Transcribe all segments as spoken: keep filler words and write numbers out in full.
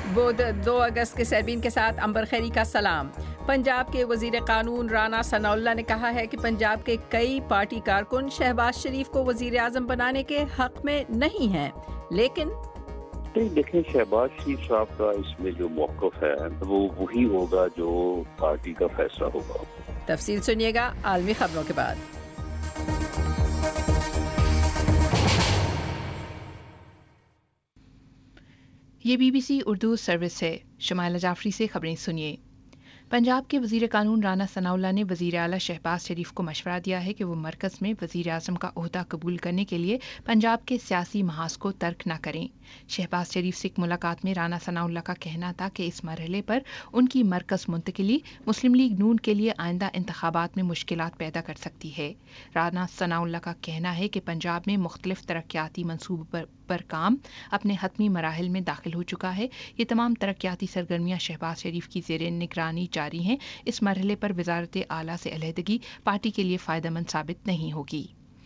وہ دو اگست کے سیربین کے ساتھ امبر خیری کا سلام۔ پنجاب کے وزیر قانون رانا ثناء اللہ نے کہا ہے کہ پنجاب کے کئی پارٹی کارکن شہباز شریف کو وزیر اعظم بنانے کے حق میں نہیں ہیں، لیکن دیکھیں شہباز شریف صاحب کا اس میں جو موقف ہے وہ وہی ہوگا جو پارٹی کا فیصلہ ہوگا۔ تفصیل سنیے گا عالمی خبروں کے بعد۔ یہ B B C Urdu service ہے۔ شمائلہ جعفری سے خبریں سنیے۔ پنجاب کے وزیر قانون رانا ثناء اللہ نے وزیر اعلیٰ شہباز شریف کو مشورہ دیا ہے کہ وہ مرکز میں وزیر اعظم کا عہدہ قبول کرنے کے لیے پنجاب کے سیاسی محاذ کو ترک نہ کریں۔ شہباز شریف سے ایک ملاقات میں رانا ثناء اللہ کا کہنا تھا کہ اس مرحلے پر ان کی مرکز منتقلی مسلم لیگ نون کے لیے آئندہ انتخابات میں مشکلات پیدا کر سکتی ہے۔ رانا ثناء اللہ کا کہنا ہے کہ پنجاب میں مختلف ترقیاتی منصوبوں پر پر کام اپنے حتمی مراحل میں داخل ہو چکا ہے۔ یہ تمام ترقیاتی سرگرمیاں شہباز شریف کی زیر نگرانی جاری ہیں۔ اس مرحلے پر وزارت اعلیٰ سے علیحدگی پارٹی کے لیے فائدہ مند ثابت نہیں ہوگی۔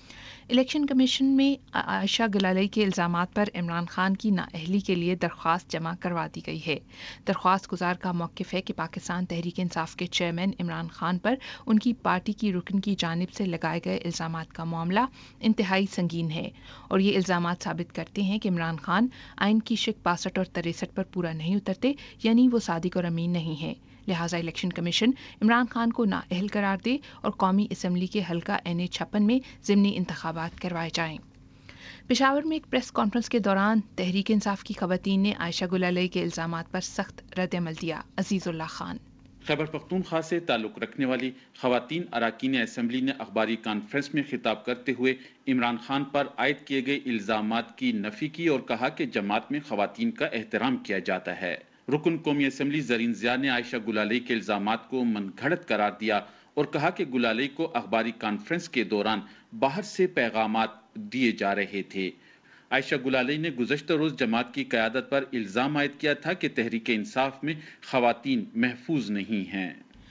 الیکشن کمیشن میں عائشہ گلالئی کے الزامات پر عمران خان کی نااہلی کے لیے درخواست جمع کروا دی گئی ہے۔ درخواست گزار کا موقف ہے کہ پاکستان تحریک انصاف کے چیئرمین عمران خان پر ان کی پارٹی کی رکن کی جانب سے لگائے گئے الزامات کا معاملہ انتہائی سنگین ہے، اور یہ الزامات ثابت کرتے ہیں کہ عمران خان آئین کی شق باسٹھ اور تریسٹھ پر پورا نہیں اترتے، یعنی وہ صادق اور امین نہیں ہے۔ لہٰذا الیکشن کمیشن عمران خان کو نااہل قرار دے اور قومی اسمبلی کے حلقہ این اے چھپن میں ضمنی انتخابات کروائے جائیں۔ پشاور میں ایک پریس کانفرنس کے دوران تحریک انصاف کی خواتین نے عائشہ گلالئی کے الزامات پر سخت رد عمل دیا۔ عزیز اللہ خان۔ خیبر پختونخوا سے تعلق رکھنے والی خواتین اراکین اسمبلی نے اخباری کانفرنس میں خطاب کرتے ہوئے عمران خان پر عائد کیے گئے الزامات کی نفی کی اور کہا کہ جماعت میں خواتین کا احترام کیا جاتا ہے۔ رکن قومی اسمبلی زرین ضیاء نے عائشہ گلالئی کے الزامات کو من گھڑت قرار دیا اور کہا کہ گلالئی کو اخباری کانفرنس کے دوران باہر سے پیغامات دیے جا رہے تھے۔ عائشہ گلالئی نے گزشتہ روز جماعت کی قیادت پر الزام عائد کیا تھا کہ تحریک انصاف میں خواتین محفوظ نہیں ہیں۔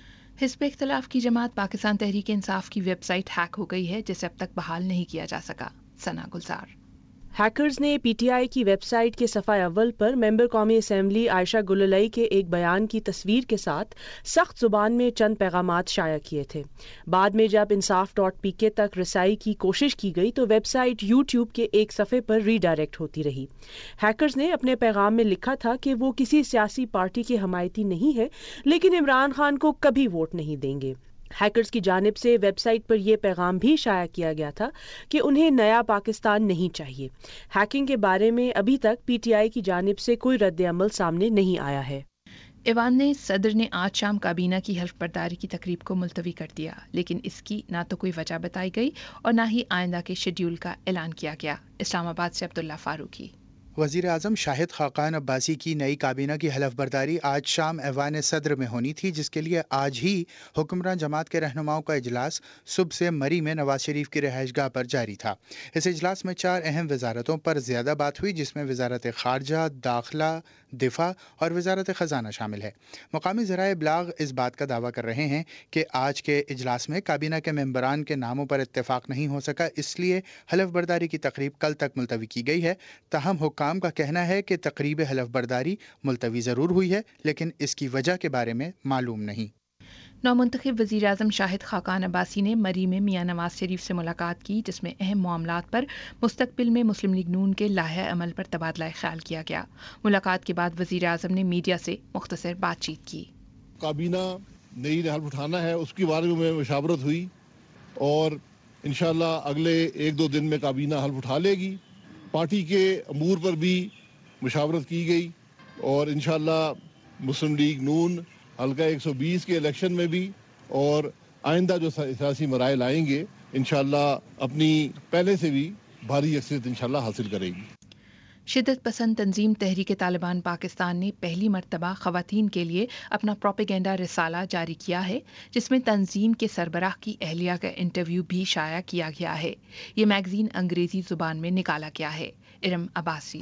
حزب اختلاف کی جماعت پاکستان تحریک انصاف کی ویب سائٹ ہیک ہو گئی ہے، جسے اب تک بحال نہیں کیا جا سکا۔ ثنا گلزار۔ ہیکرز نے پی ٹی آئی کی ویب سائٹ کے صفحہ اول پر ممبر قومی اسمبلی عائشہ گلالئی کے ایک بیان کی تصویر کے ساتھ سخت زبان میں چند پیغامات شائع کیے تھے۔ بعد میں جب انصاف ڈاٹ پی کے تک رسائی کی کوشش کی گئی تو ویب سائٹ یوٹیوب کے ایک صفحے پر ری ڈائریکٹ ہوتی رہی۔ ہیکرز نے اپنے پیغام میں لکھا تھا کہ وہ کسی سیاسی پارٹی کے حمایتی نہیں ہے، لیکن عمران خان کو کبھی ووٹ نہیں دیں گے۔ ہیکرز کی جانب سے ویب سائٹ پر یہ پیغام بھی شائع کیا گیا تھا کہ انہیں نیا پاکستان نہیں چاہیے۔ ہیکنگ کے بارے میں ابھی تک پی ٹی آئی کی جانب سے کوئی رد عمل سامنے نہیں آیا ہے۔ ایوان نے صدر نے آج شام کابینہ کی حلف برداری کی تقریب کو ملتوی کر دیا، لیکن اس کی نہ تو کوئی وجہ بتائی گئی اور نہ ہی آئندہ کے شیڈول کا اعلان کیا گیا۔ اسلام آباد سے عبداللہ فاروقی۔ وزیر اعظم شاہد خاقان عباسی کی نئی کابینہ کی حلف برداری آج شام ایوان صدر میں ہونی تھی، جس کے لیے آج ہی حکمراں جماعت کے رہنماؤں کا اجلاس صبح سے مری میں نواز شریف کی رہائش گاہ پر جاری تھا۔ اس اجلاس میں چار اہم وزارتوں پر زیادہ بات ہوئی، جس میں وزارت خارجہ، داخلہ، دفاع اور وزارت خزانہ شامل ہے۔ مقامی ذرائع ابلاغ اس بات کا دعویٰ کر رہے ہیں کہ آج کے اجلاس میں کابینہ کے ممبران کے ناموں پر اتفاق نہیں ہو سکا، اس لیے حلف برداری کی تقریب کل تک ملتوی کی گئی ہے۔ تاہم حکام کا کہنا ہے کہ تقریب حلف برداری ملتوی ضرور ہوئی ہے، لیکن اس کی وجہ کے بارے میں معلوم نہیں۔ نومنتخب وزیر اعظم شاہد خاقان عباسی نے مری میں میاں نواز شریف سے ملاقات کی، جس میں اہم معاملات پر مستقبل میں مسلم لیگ نون کے لائحہ عمل پر تبادلہ خیال کیا گیا۔ ملاقات کے بعد وزیر اعظم نے میڈیا سے مختصر بات چیت کی۔ کابینہ نئی حلف اٹھانا ہے، اس کے بارے میں مشاورت ہوئی اور انشاءاللہ اگلے ایک دو دن میں کابینہ حلف اٹھا لے گی۔ پارٹی کے امور پر بھی مشاورت کی گئی اور انشاءاللہ مسلم لیگ نون حلقہ ایک سو بیس کے الیکشن میں بھی اور آئندہ جو سیاسی مراحل آئیں گے انشاءاللہ اپنی پہلے سے بھی بھاری اکثریت انشاءاللہ حاصل کرے گی۔ شدت پسند تنظیم تحریک طالبان پاکستان نے پہلی مرتبہ خواتین کے لیے اپنا پروپیگنڈا رسالہ جاری کیا ہے، جس میں تنظیم کے سربراہ کی اہلیہ کا انٹرویو بھی شائع کیا گیا ہے۔ یہ میگزین انگریزی زبان میں نکالا گیا ہے۔ ارم عباسی۔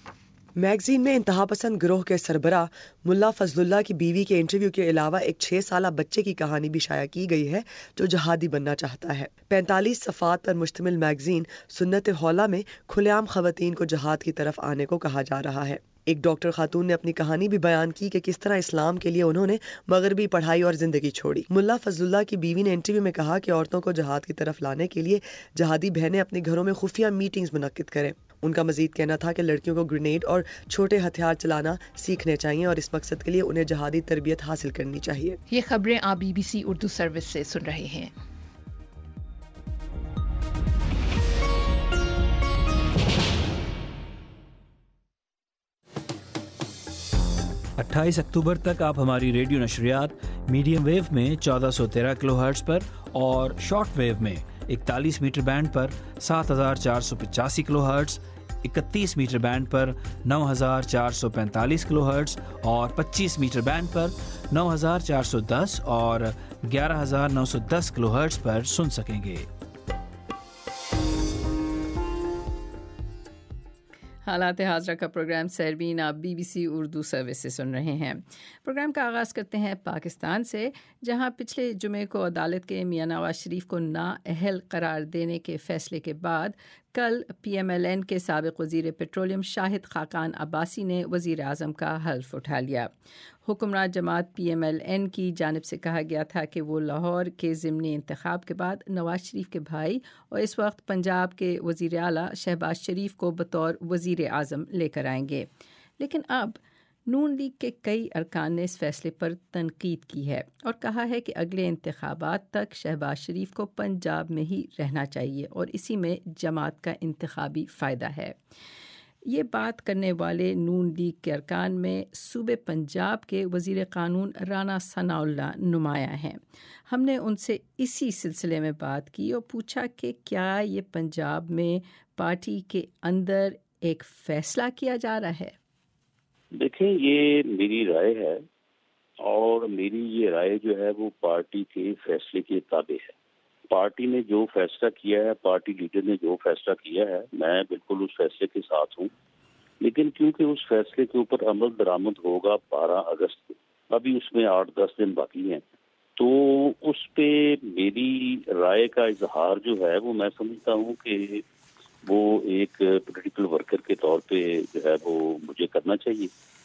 میگزین میں انتہا پسند گروہ کے سربراہ ملا فضل اللہ کی بیوی کے انٹرویو کے علاوہ ایک چھ سالہ بچے کی کہانی بھی شائع کی گئی ہے جو جہادی بننا چاہتا ہے۔ پینتالیس صفحات پر مشتمل میگزین سنت حوالہ میں کھلے عام خواتین کو جہاد کی طرف آنے کو کہا جا رہا ہے۔ ایک ڈاکٹر خاتون نے اپنی کہانی بھی بیان کی کہ کس طرح اسلام کے لیے انہوں نے مغربی پڑھائی اور زندگی چھوڑی۔ ملا فضل اللہ کی بیوی نے انٹرویو میں کہا کہ عورتوں کو جہاد کی طرف لانے کے لیے جہادی بہنیں اپنے گھروں میں خفیہ میٹنگز منعقد کریں۔ ان کا مزید کہنا تھا کہ لڑکیوں کو گرینیڈ اور چھوٹے ہتھیار چلانا سیکھنے چاہیے اور اس مقصد کے لیے انہیں جہادی تربیت حاصل کرنی چاہیے۔ یہ خبریں آپ B B C Urdu service سے سن رہے ہیں۔ اٹھائیس اکتوبر تک آپ ہماری ریڈیو نشریات میڈیم ویو میں چودہ سو تیرہ کلو ہرٹز پر اور شارٹ ویو میں اکتالیس میٹر بینڈ پر سات ہزار چار سو پچاسی کلو ہرٹز، اکتیس میٹر بینڈ پر نو ہزار چار سو پینتالیس کلو ہرٹز اور پچیس میٹر بینڈ پر نو ہزار چار سو دس اور گیارہ ہزار نو سو دس کلو ہرٹز پر سن سکیں گے۔ حالات حاضرہ کا پروگرام سیربین آپ B B C Urdu service سے سن رہے ہیں۔ پروگرام کا آغاز کرتے ہیں پاکستان سے، جہاں پچھلے جمعے کو عدالت کے میاں نواز شریف کو نااہل قرار دینے کے فیصلے کے بعد کل پی ایم ایل این کے سابق وزیر پیٹرولیم شاہد خاقان عباسی نے وزیر اعظم کا حلف اٹھا لیا۔ حکمراں جماعت پی ایم ایل این کی جانب سے کہا گیا تھا کہ وہ لاہور کے ضمنی انتخاب کے بعد نواز شریف کے بھائی اور اس وقت پنجاب کے وزیر اعلیٰ شہباز شریف کو بطور وزیر اعظم لے کر آئیں گے، لیکن اب نون لیگ کے کئی ارکان نے اس فیصلے پر تنقید کی ہے اور کہا ہے کہ اگلے انتخابات تک شہباز شریف کو پنجاب میں ہی رہنا چاہیے اور اسی میں جماعت کا انتخابی فائدہ ہے۔ یہ بات کرنے والے نون لیگ کے ارکان میں صوبے پنجاب کے وزیر قانون رانا ثناء اللہ نمایاں ہیں۔ ہم نے ان سے اسی سلسلے میں بات کی اور پوچھا کہ کیا یہ پنجاب میں پارٹی کے اندر ایک فیصلہ کیا جا رہا ہے؟ دیکھیں، یہ میری رائے ہے اور میری یہ رائے جو ہے وہ پارٹی کے فیصلے کے تابع ہے۔ پارٹی نے جو فیصلہ کیا ہے، پارٹی لیڈر نے جو فیصلہ کیا ہے، میں بالکل اس فیصلے کے ساتھ ہوں، لیکن کیونکہ اس فیصلے کے اوپر عمل درآمد ہوگا بارہ اگست کو، ابھی اس میں آٹھ دس دن باقی ہیں، تو اس پہ میری رائے کا اظہار جو ہے وہ میں سمجھتا ہوں کہ وہ ایک پولیٹیکل ورکر کے طور پہ جو ہے وہ مجھے کرنا چاہیے۔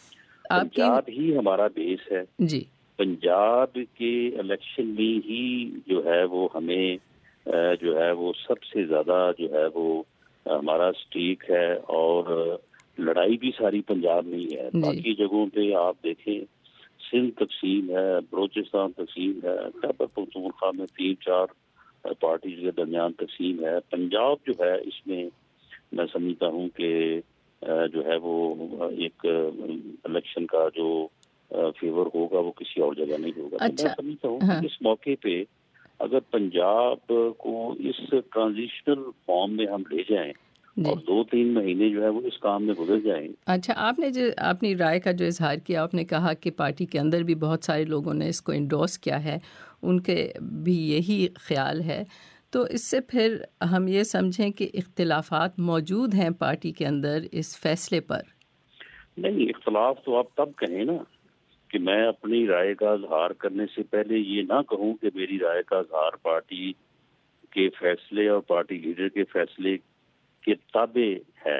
پنجاب ہی ہمارا بیس ہے جی، پنجاب کے الیکشن میں ہی جو ہے وہ ہمیں جو ہے وہ سب سے زیادہ جو ہے وہ ہمارا اسٹیک ہے، اور لڑائی بھی ساری پنجاب میں ہی ہے۔ باقی جگہوں پہ آپ دیکھیں، سندھ تقسیم ہے، بلوچستان تقسیم ہے، خیبر پختونخوا میں تین چار پارٹیز کے درمیان تقسیم ہے۔ پنجاب جو ہے اس میں میں سمجھتا ہوں کہ جو ہے وہ ایک الیکشن کا جو فیور ہوگا وہ کسی اور جگہ نہیں ہوگا۔ اچھا، میں سمجھتا ہوں کہ اس موقع پہ اگر پنجاب کو اس ٹرانزیشنل فارم میں ہم لے جائیں اور دو تین مہینے جو ہے وہ اس کام میں گزر جائیں۔ اچھا، آپ نے جو اپنی رائے کا جو اظہار کیا، آپ نے کہا کہ پارٹی کے اندر بھی بہت سارے لوگوں نے اس کو انڈورس کیا ہے، ان کے بھی یہی خیال ہے، تو اس سے پھر ہم یہ سمجھیں کہ اختلافات موجود ہیں پارٹی کے اندر اس فیصلے پر؟ نہیں، اختلاف تو آپ تب کہیں نا کہ میں اپنی رائے کا اظہار کرنے سے پہلے یہ نہ کہوں کہ میری رائے کا اظہار پارٹی کے فیصلے اور پارٹی لیڈر کے فیصلے کے تابع ہے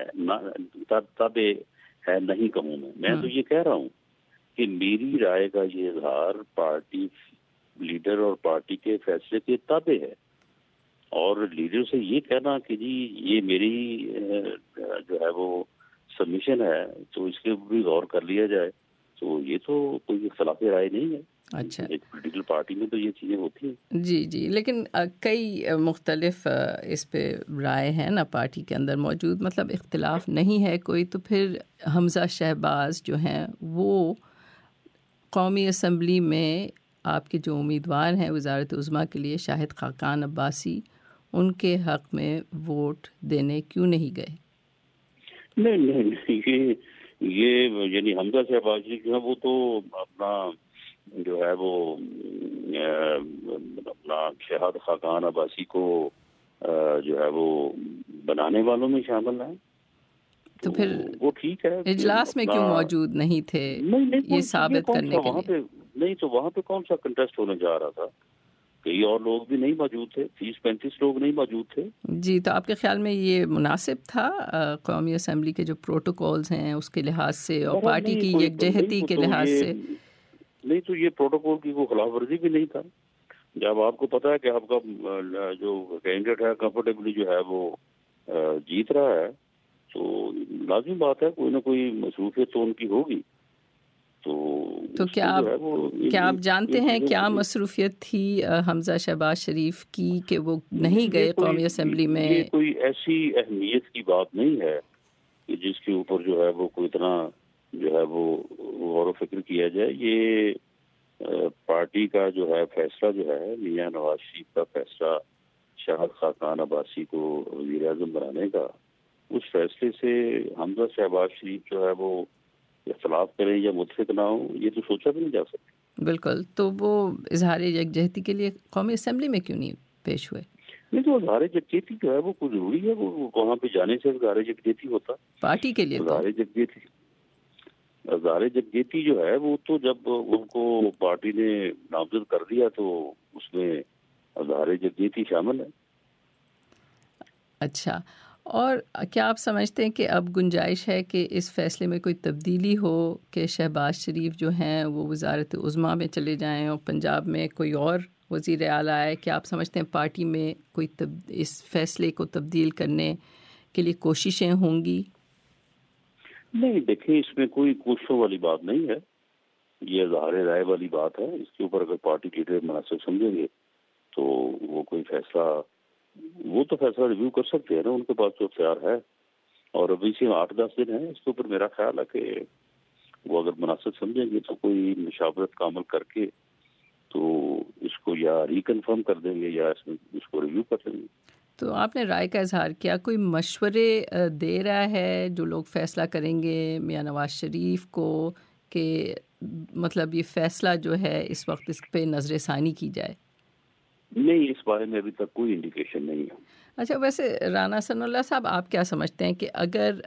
تابع ہے نہیں کہوں میں میں تو یہ کہہ رہا ہوں کہ میری رائے کا یہ اظہار پارٹی لیڈر اور پارٹی کے فیصلے کے تابع ہے، اور لیڈر سے یہ کہنا کہ جی یہ میری جو ہے وہ سبمیشن ہے تو اس کے اوپر بھی غور کر لیا جائے، تو یہ تو کوئی اختلاف رائے نہیں ہے۔ اچھا، ایک پولیٹیکل پارٹی میں تو یہ چیزیں ہوتی ہیں۔ جی جی، لیکن کئی مختلف اس پہ رائے ہیں نا پارٹی کے اندر موجود، مطلب اختلاف نہیں ہے کوئی، تو پھر حمزہ شہباز جو ہیں وہ قومی اسمبلی میں آپ کے جو امیدوار ہیں وزارت عظمیٰ کے لیے شاہد خاقان عباسی، ان کے حق میں ووٹ دینے کیوں نہیں گئے؟ نہیں نہیں یہ یہ یعنی حمزہ شہباز جی جو ہے وہ تو اپنا جو ہے وہ اپنا شہاد خاقان عباسی کو جو ہے وہ بنانے والوں میں شامل ہیں، تو پھر وہ ٹھیک ہے۔ اجلاس میں کیوں موجود نہیں تھے یہ ثابت کرنے کے لیے؟ نہیں تو وہاں پہ کون سا کنٹیسٹ ہونے جا رہا تھا؟ کئی اور لوگ بھی نہیں موجود تھے، تیس پینتیس لوگ نہیں موجود تھے. جی، تو آپ کے خیال میں یہ مناسب تھا قومی اسمبلی کے جو پروٹوکولز ہیں اس کے لحاظ سے اور پارٹی کی یکجہتی کے لحاظ سے؟ نہیں، تو یہ پروٹوکول کی کوئی خلاف ورزی بھی نہیں تھا. جب آپ کو پتا ہے کہ آپ کا جو کینڈیڈیٹ ہے کمفرٹیبلی جو ہے وہ جیت رہا ہے، تو لازمی بات ہے کوئی نہ کوئی مصروفیت تو ان کی ہوگی. تو تو کیا آپ کیا آپ جانتے ہیں کیا مصروفیت تھی حمزہ شہباز شریف کی کہ وہ نہیں گئے قومی اسمبلی میں؟ یہ کوئی ایسی اہمیت کی بات نہیں ہے کہ جس کے اوپر جو ہے وہ کوئی اتنا جو ہے وہ غور و فکر کیا جائے. یہ پارٹی کا جو ہے فیصلہ جو ہے میاں نواز شریف کا فیصلہ شاہد خاقان عباسی کو وزیر اعظم بنانے کا، اس فیصلے سے حمزہ شہباز شریف جو ہے وہ اختلاف کریں یا متفق نہ ہوں، یہ تو سوچا بھی نہیں جا سکتا. بالکل. تو وہ اظہار یکجہتی کے لیے قومی اسمبلی میں کیوں نہیں پیش ہوئے؟ نہیں، تو اظہار یکجہتی جو ہے وہ کوئی ضروری ہے، وہ وہاں پہ جانے سے اظہار یکجہتی ہوتا پارٹی کے لیے. اظہار یکجہتی اظہار یکجہتی جو ہے وہ تو جب ان کو پارٹی نے نامزد کر دیا تو اس میں اظہار یکجہتی شامل ہے. اچھا، اور کیا آپ سمجھتے ہیں کہ اب گنجائش ہے کہ اس فیصلے میں کوئی تبدیلی ہو کہ شہباز شریف جو ہیں وہ وزارت عظمیٰ میں چلے جائیں اور پنجاب میں کوئی اور وزیر اعلیٰ آئے؟ کیا آپ سمجھتے ہیں پارٹی میں کوئی تب اس فیصلے کو تبدیل کرنے کے لیے کوششیں ہوں گی؟ نہیں، دیکھیں اس میں کوئی کوششوں والی بات نہیں ہے، یہ اظہار رائے والی بات ہے. اس کے اوپر اگر پارٹی لیڈر مناسب سمجھیں گے تو وہ کوئی فیصلہ وہ تو فیصلہ ریویو کر سکتے ہیں نا، ان کے پاس تو اختیار ہے. اور ابھی سے آٹھ دس دن ہیں اس کے اوپر، میرا خیال ہے کہ وہ اگر مناسب سمجھیں گے تو کوئی مشاورت کا عمل کر کے تو اس کو یا ریکنفرم کر دیں گے یا اس میں اس کو ریویو کر لیں گے. تو آپ نے رائے کا اظہار کیا، کوئی مشورے دے رہا ہے جو لوگ فیصلہ کریں گے میاں نواز شریف کو کہ مطلب یہ فیصلہ جو ہے اس وقت اس پہ نظر ثانی کی جائے؟ نہیں، اس بارے میں ابھی تک کوئی انڈیکیشن نہیں ہے. اچھا، ویسے رانا ثناء اللہ صاحب آپ کیا سمجھتے ہیں کہ اگر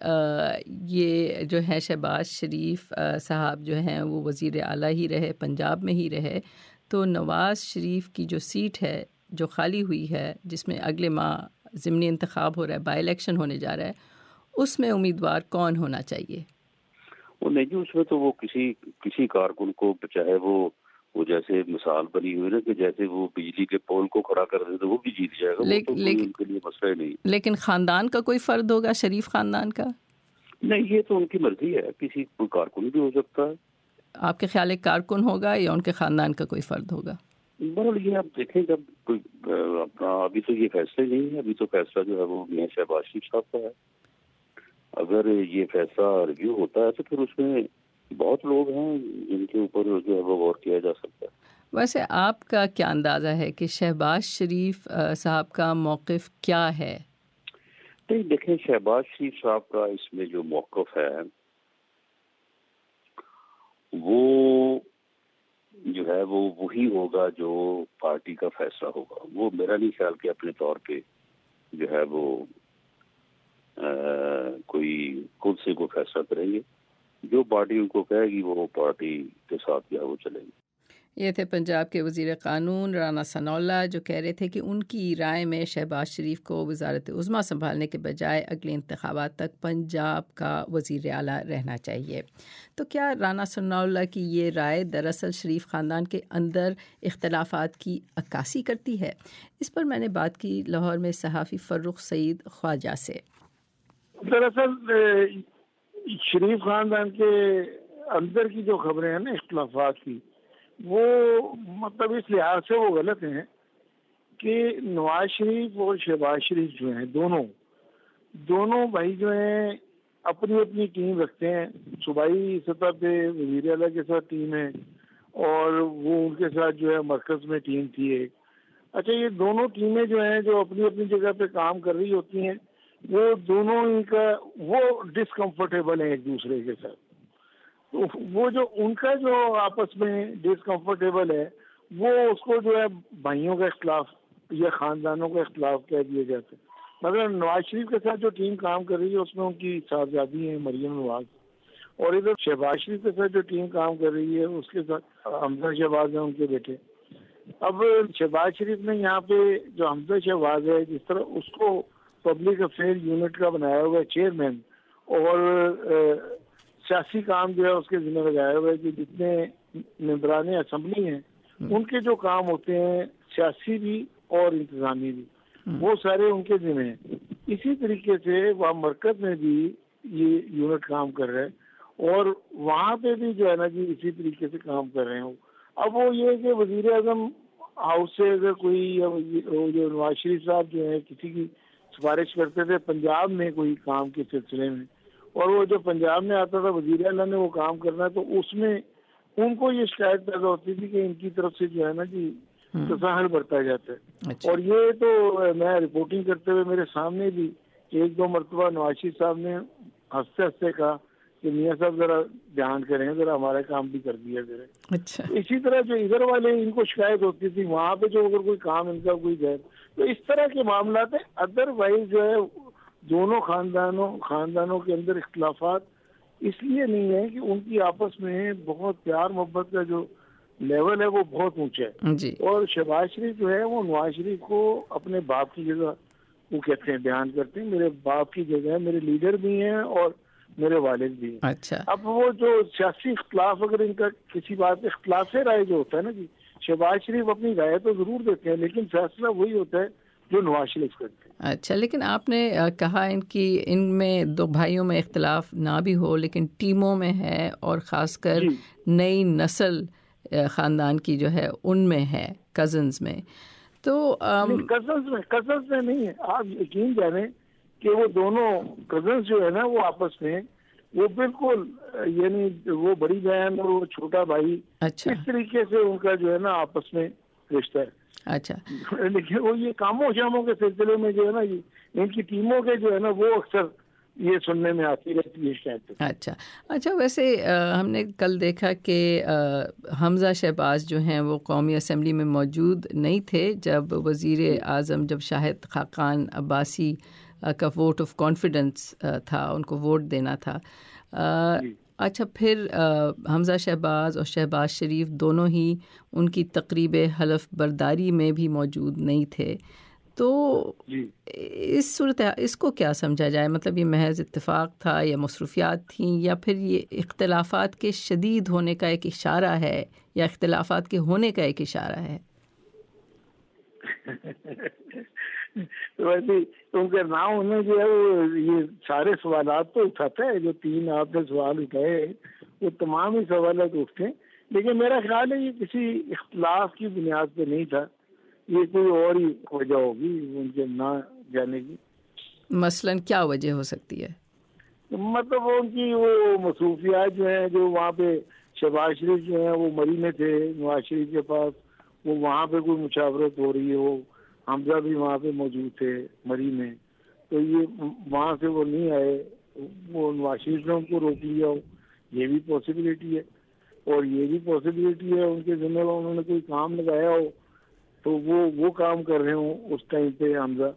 یہ جو ہے شہباز شریف صاحب جو ہیں وہ وزیر اعلیٰ ہی رہے، پنجاب میں ہی رہے، تو نواز شریف کی جو سیٹ ہے جو خالی ہوئی ہے جس میں اگلے ماہ ضمنی انتخاب ہو رہا ہے، بائی الیکشن ہونے جا رہا ہے، اس میں امیدوار کون ہونا چاہیے؟ وہ نہیں جی، اس میں تو وہ کسی کسی کارکن کو، چاہے وہ وہ جیسے مثال بنی ہوئی نا کہ جیسے وہ بجلی کے پول کو کھڑا کر دے تو وہ بھی جیت جائے گا، وہ تو کوئی ان کے لیے مسئلہ نہیں. لیکن خاندان کا کوئی فرد ہوگا، شریف خاندان کا؟ نہیں، یہ تو ان کی مرضی ہے، کسی کوئی کارکن بھی ہو سکتا ہے. آپ کے خیال ایک کارکن ہوگا یا ان کے خاندان کا کوئی فرد ہوگا؟ بہرحال یہ آپ دیکھیں جب کوئی اپنا، ابھی تو یہ فیصلہ ہی نہیں ہے، ابھی تو فیصلہ جو ہے وہ میاں شہباز شریف صاحب کا ہے. اگر یہ فیصلہ ریویو ہوتا ہے تو پھر اس میں بہت لوگ ہیں جن کے اوپر جو ہے وہ غور کیا جا سکتا ہے. ویسے آپ کا کیا اندازہ ہے کہ شہباز شریف صاحب کا موقف کیا ہے؟ نہیں، دیکھیں شہباز شریف صاحب کا اس میں جو موقف ہے وہ جو ہے وہ وہی ہوگا جو پارٹی کا فیصلہ ہوگا. وہ میرا نہیں خیال کہ اپنے طور پہ جو ہے وہ کوئی خود سے کوئی فیصلہ کریں گے. جو پارٹی ان کو کہے گی وہ پارٹی کے ساتھ جو ہے وہ چلیں گے. یہ تھے پنجاب کے وزیر قانون رانا ثناء اللہ جو کہہ رہے تھے کہ ان کی رائے میں شہباز شریف کو وزارت عظمیٰ سنبھالنے کے بجائے اگلے انتخابات تک پنجاب کا وزیر اعلیٰ رہنا چاہیے. تو کیا رانا ثناء اللہ کی یہ رائے دراصل شریف خاندان کے اندر اختلافات کی عکاسی کرتی ہے؟ اس پر میں نے بات کی لاہور میں صحافی فرخ سعید خواجہ سے. دراصل شریف خاندان کے اندر کی جو خبریں ہیں نا اختلافات کی، وہ مطلب اس لحاظ سے وہ غلط ہیں کہ نواز شریف اور شہباز شریف جو ہیں دونوں دونوں بھائی جو ہیں اپنی اپنی ٹیم رکھتے ہیں. صوبائی سطح پہ وزیر اعلیٰ کے ساتھ ٹیم ہے اور وہ ان کے ساتھ جو ہے مرکز میں ٹیم تھی ایک. اچھا، یہ دونوں ٹیمیں جو ہیں جو اپنی اپنی جگہ پہ کام کر رہی ہوتی ہیں، وہ دونوں ان کا وہ ڈسکمفرٹیبل ہیں ایک دوسرے کے ساتھ. تو وہ جو ان کا جو آپس میں ڈسکمفرٹیبل ہے وہ اس کو جو ہے بھائیوں کا اختلاف یا خاندانوں کا اختلاف کہہ دیا جاتا ہے. مگر نواز شریف کے ساتھ جو ٹیم کام کر رہی ہے اس میں ان کی صاحبزادی ہیں مریم نواز، اور ادھر شہباز شریف کے ساتھ جو ٹیم کام کر رہی ہے اس کے ساتھ حمزہ شہباز ہیں ان کے بیٹے. اب شہباز شریف نے یہاں پہ جو حمزہ شہباز ہے جس طرح اس کو پبلک افیئر یونٹ کا بنایا ہوا ہے چیئرمین، اور سیاسی کام جو ہے اس کے ذمہ لگایا ہوا ہے کہ جتنے ممبران اسمبلی ہیں ان کے جو کام ہوتے ہیں سیاسی بھی اور انتظامی بھی وہ سارے ان کے ذمہ ہیں. اسی طریقے سے وہاں مرکز میں بھی یہ یونٹ کام کر رہا ہے اور وہاں پہ بھی جو ہے نا جی اسی طریقے سے کام کر رہے ہیں. اب وہ یہ کہ وزیر اعظم ہاؤس سے اگر کوئی جو نواز شریف صاحب جو ہے کسی کی سفارش کرتے تھے پنجاب میں کوئی کام کے سلسلے میں، اور وہ جو پنجاب میں آتا تھا وزیر اعلیٰ نے وہ کام کرنا، تو اس میں ان کو یہ شکایت پیدا ہوتی تھی کہ ان کی طرف سے جو ہے نا جی تساہل برتا جاتا ہے. اور یہ تو میں رپورٹنگ کرتے ہوئے میرے سامنے بھی ایک دو مرتبہ نواز شریف صاحب نے ہنستے ہنستے کہا کہ میاں صاحب ذرا دھیان کریں، ذرا ہمارا کام بھی کر دیا کریں. اچھا. اسی طرح جو ادھر والے ان کو شکایت ہوتی تھی وہاں پہ جو اگر کوئی کام ان کا کوئی جائے، تو اس طرح کے معاملات ہیں. ادر وائز جو ہے دونوں خاندانوں خاندانوں کے اندر اختلافات اس لیے نہیں ہے کہ ان کی آپس میں بہت پیار محبت کا جو لیول ہے وہ بہت اونچا ہے جی. اور شہباز شریف جو ہے وہ نواز شریف کو اپنے باپ کی جگہ وہ کہتے ہیں بیان کرتے ہیں، میرے باپ کی جگہ ہے، میرے لیڈر بھی ہیں اور میرے والد بھی ہیں. اچھا. اب وہ جو سیاسی اختلاف اگر ان کا کسی بات اختلاف رائے جو ہوتا ہے نا جی، شہباز شریف اپنی رائے تو ضرور دیتے ہیں لیکن فیصلہ وہی ہوتا ہے جو نواز شریف کرتے ہیں. اچھا، لیکن آپ نے کہا ان کی ان میں دو بھائیوں میں اختلاف نہ بھی ہو لیکن ٹیموں میں ہے، اور خاص کر جی. نئی نسل خاندان کی جو ہے ان میں ہے، کزنز میں. تو کزنز میں کزنز میں نہیں ہے، آپ یقین جانیں کہ وہ دونوں کزنز جو ہے نا وہ آپس میں وہ بالکل یعنی وہ بڑی بہن اور وہ چھوٹا بھائی اچھا اس طریقے سے ان کا جو ہے نا آپس میں رشتہ ہے. اچھا. لیکن وہ یہ کاموں شاموں کے سلسلے میں جو ہے نا یہ ان کی ٹیموں کے جو ہے نا وہ اکثر یہ سننے میں آتی رہتی ہے شکایت. اچھا اچھا. ویسے ہم نے کل دیکھا کہ حمزہ شہباز جو ہیں وہ قومی اسمبلی میں موجود نہیں تھے جب وزیر اعظم جب شاہد خاقان عباسی کا ووٹ آف کانفیڈنس تھا، ان کو ووٹ دینا تھا. اچھا، پھر حمزہ شہباز اور شہباز شریف دونوں ہی ان کی تقریب حلف برداری میں بھی موجود نہیں تھے. تو اس صورت اس کو کیا سمجھا جائے؟ مطلب یہ محض اتفاق تھا یا مصروفیات تھیں یا پھر یہ اختلافات کے شدید ہونے کا ایک اشارہ ہے یا اختلافات کے ہونے کا ایک اشارہ ہے؟ ویسے ان کا نام ہونے جو ہے وہ یہ سارے سوالات تو اٹھاتا ہے، جو تین آپ نے سوال اٹھائے وہ تمام ہی سوالات اٹھتے ہیں، لیکن میرا خیال ہے یہ کسی اختلاف کی بنیاد پہ نہیں تھا، یہ کوئی اور ہی وجہ ہوگی ان کے نہ جانے کی. مثلاً کیا وجہ ہو سکتی ہے؟ مطلب وہ ان کی وہ مصروفیات جو ہیں، جو وہاں پہ شہباز شریف جو ہیں وہ مری میں تھے نواز شریف کے پاس، وہ وہاں پہ کوئی مشاورت ہو رہی ہو، حمزہ بھی وہاں پہ موجود تھے مری میں، تو یہ وہاں سے وہ نہیں آئے، وہ نواز شریف نے ان کو روک لیا ہو، یہ بھی پاسبلٹی ہے. اور یہ بھی پاسبلٹی ہے ان کے ذمہ انہوں نے کوئی کام لگایا ہو تو وہ وہ کام کر رہے ہوں اس ٹائم پہ حمزہ.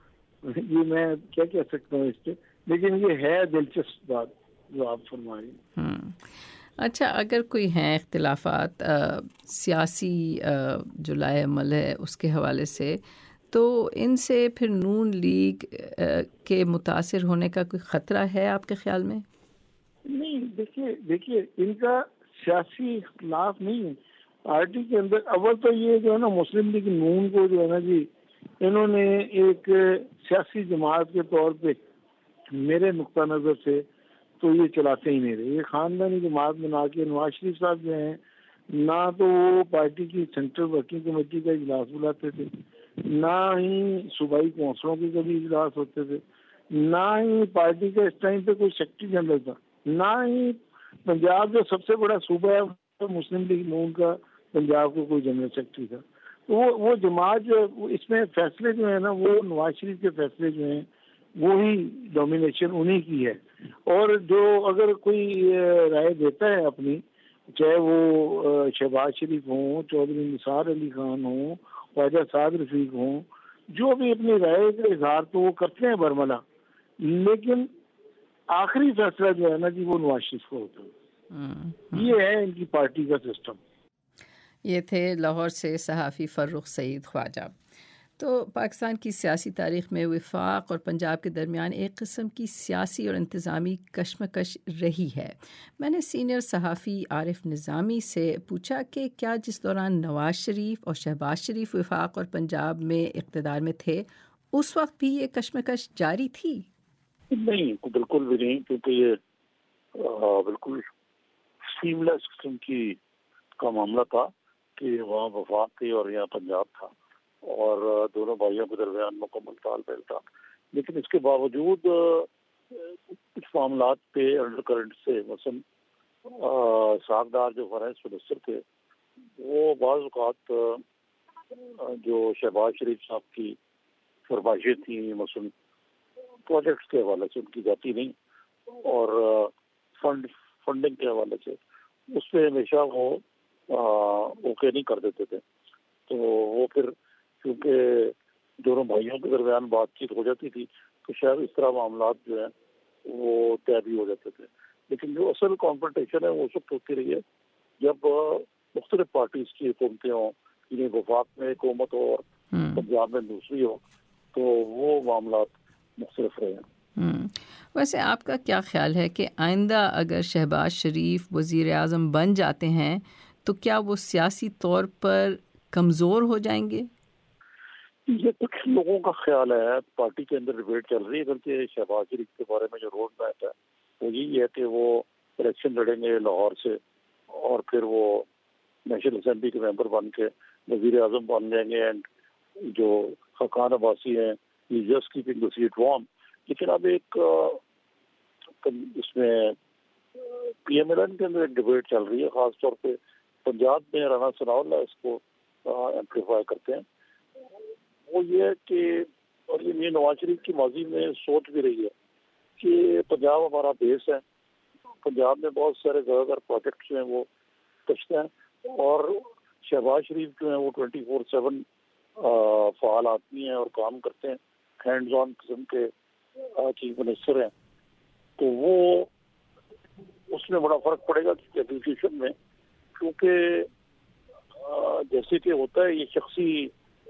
یہ میں کیا کہہ سکتا ہوں اس پہ، لیکن یہ ہے دلچسپ بات جو آپ فرما رہی ہیں. اچھا، اگر کوئی ہیں اختلافات سیاسی جو لائے عمل ہے اس کے حوالے سے، تو ان سے پھر نون لیگ کے متاثر ہونے کا کوئی خطرہ ہے آپ کے خیال میں؟ نہیں، دیکھیے دیکھیے ان کا سیاسی اختلاف نہیں ہے پارٹی کے اندر. اول تو یہ جو ہے نا مسلم لیگ نون کو جو ہے نا جی انہوں نے ایک سیاسی جماعت کے طور پہ میرے نقطہ نظر سے تو یہ چلاتے ہی نہیں رہے. یہ خاندانی جماعت بنا کے نواز شریف صاحب جو ہیں نہ تو وہ پارٹی کی سینٹرل ورکنگ کمیٹی کا اجلاس بلاتے تھے، نہ ہی صوبائی کونسلوں کے کبھی اجلاس ہوتے تھے، نہ ہی پارٹی کا اس ٹائم پہ کوئی سیکٹری جنرل تھا، نہ ہی پنجاب جو سب سے بڑا صوبہ ہے مسلم لیگ نون کا پنجاب کو کوئی جنرل سیکرٹری تھا. تو وہ وہ جماعت جو اس میں فیصلے جو ہیں نا وہ نواز شریف کے فیصلے جو ہیں وہی ڈومینیشن انہی کی ہے. اور جو اگر کوئی رائے دیتا ہے اپنی، چاہے وہ شہباز شریف ہوں، چودھری نثار علی خان ہوں، خواجہ سعد رفیق ہوں، جو بھی اپنی رائے کا اظہار تو وہ کرتے ہیں برملا، لیکن آخری فیصلہ جو ہے نا جی وہ نواز شریف کو ہوتا ہے. یہ ہے ان کی پارٹی کا سسٹم. یہ تھے لاہور سے صحافی فرخ سعید خواجہ۔ تو پاکستان کی سیاسی تاریخ میں وفاق اور پنجاب کے درمیان ایک قسم کی سیاسی اور انتظامی کشمکش رہی ہے۔ میں نے سینئر صحافی عارف نظامی سے پوچھا کہ کیا جس دوران نواز شریف اور شہباز شریف وفاق اور پنجاب میں اقتدار میں تھے اس وقت بھی یہ کشمکش جاری تھی؟ نہیں، بالکل بھی نہیں، کیونکہ یہ بالکل سیم لیس قسم کی کا معاملہ تھا کہ وہاں وفاق تھی اور یہاں پنجاب تھا، اور دونوں بھائیوں کے درمیان مکمل تال میل تھا۔ لیکن اس کے باوجود کچھ معاملات پہ انڈر کرنٹ سے، مثلاً ساکھدار جو فائنانس منسٹر تھے وہ بعض اوقات جو شہباز شریف صاحب کی فرمائشیں تھیں، مثلاً پروجیکٹس کے حوالے سے، ان کی ذاتی نہیں، اور فنڈ فنڈنگ کے حوالے سے، اس پہ ہمیشہ وہ اوکے نہیں کر دیتے تھے۔ تو وہ پھر کیونکہ دونوں بھائیوں کے درمیان بات چیت ہو جاتی تھی تو شاید اس طرح معاملات جو ہیں وہ طے بھی ہو جاتے تھے۔ لیکن جو اصل کمپٹیشن ہے وہ اس وقت ہوتی رہی ہے جب مختلف پارٹیز کی حکومتیں ہوں، یعنی وفاق میں حکومت ہو اور پنجاب میں دوسری ہو، تو وہ معاملات مختلف رہے ہیں۔ ویسے آپ کا کیا خیال ہے کہ آئندہ اگر شہباز شریف وزیر اعظم بن جاتے ہیں تو کیا وہ سیاسی طور پر کمزور ہو جائیں گے؟ یہ کچھ لوگوں کا خیال ہے، پارٹی کے اندر ڈبیٹ چل رہی ہے، بلکہ شہباز شریف کے بارے میں جو روڈ میپ ہے وہ یہی ہے کہ وہ الیکشن لڑیں گے لاہور سے، اور پھر وہ نیشنل اسمبلی کے ممبر بن کے وزیر اعظم بن جائیں گے، اینڈ جو خاقان عباسی ہیں just keeping the seat warm. لیکن اب ایک اس میں پی ایم ایل این کے اندر ایک ڈبیٹ چل رہی ہے، خاص طور پہ پنجاب میں رانا ثناء اللہ اس کو ایمپلیفائی کرتے ہیں۔ وہ یہ ہے کہ، اور یہ نواز شریف کی ماضی میں سوچ بھی رہی ہے کہ پنجاب ہمارا بیس ہے، پنجاب میں بہت سارے زیادہ تر پروجیکٹس جو ہیں وہ کشتے ہیں، اور شہباز شریف جو ہیں وہ ٹوینٹی فور سیون فعال آدمی ہیں اور کام کرتے ہیں، ہینڈز آن قسم کے چیف منسٹر ہیں۔ تو وہ اس میں بڑا فرق پڑے گا ایگزیکیوشن میں، کیونکہ جیسے کہ ہوتا ہے یہ شخصی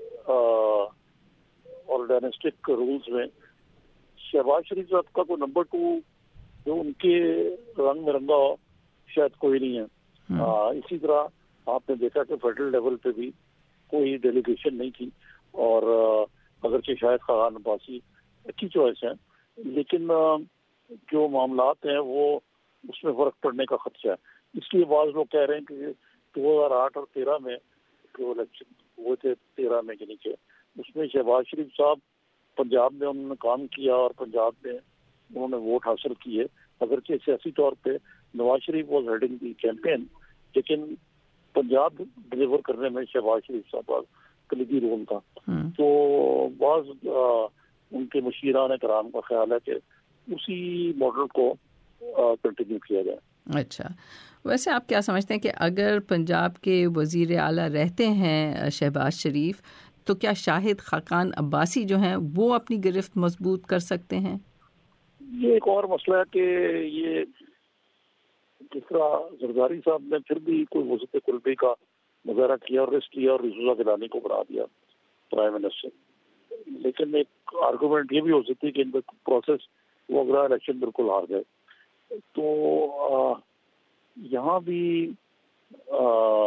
اور ڈائنسٹک رولز میں شہباز شریف صاحب کا کوئی نمبر ٹو جو ان کے رنگ میں رنگا ہو شاید کوئی نہیں ہے۔ اسی طرح آپ نے دیکھا کہ فیڈرل لیول پہ بھی کوئی ڈیلیگیشن نہیں تھی، اور اگرچہ شاید خاقان عباسی اچھی چوائس ہیں، لیکن جو معاملات ہیں وہ اس میں فرق پڑنے کا خدشہ ہے۔ اس لیے بعض لوگ کہہ رہے ہیں کہ دو ہزار آٹھ اور تیرہ میں جو الیکشن ہوئے تھے، تیرہ میں کے نیچے، اس میں شہباز شریف صاحب پنجاب میں انہوں نے کام کیا اور پنجاب میں انہوں نے ووٹ حاصل کیے، اگرچہ سیاسی طور پہ Nawaz Sharif was heading the campaign, لیکن پنجاب ڈلیور کرنے میں شہباز شریف صاحب کا کلیدی رول تھا۔ تو بعض ان کے مشیران کرام کا خیال ہے کہ اسی ماڈل کو کنٹینیو کیا جائے۔ اچھا، ویسے آپ کیا سمجھتے ہیں کہ اگر پنجاب کے وزیر اعلیٰ رہتے ہیں شہباز شریف تو کیا شاہد خاقان عباسی جو ہیں وہ اپنی گرفت مضبوط کر سکتے ہیں؟ یہ ایک اور مسئلہ ہے کہ یہ جس طرح زرداری صاحب نے پھر بھی کوئی وسعت قلبی کا مظاہرہ کیا اور رسک لیا اور رسولہ گیلانی کو بنا دیا پرائم منسٹر، لیکن ایک آرگومنٹ یہ بھی ہو سکتی ہے کہ ان کا پروسیس وہ اگر الیکشن بالکل ہار گئے تو آ, یہاں بھی آ,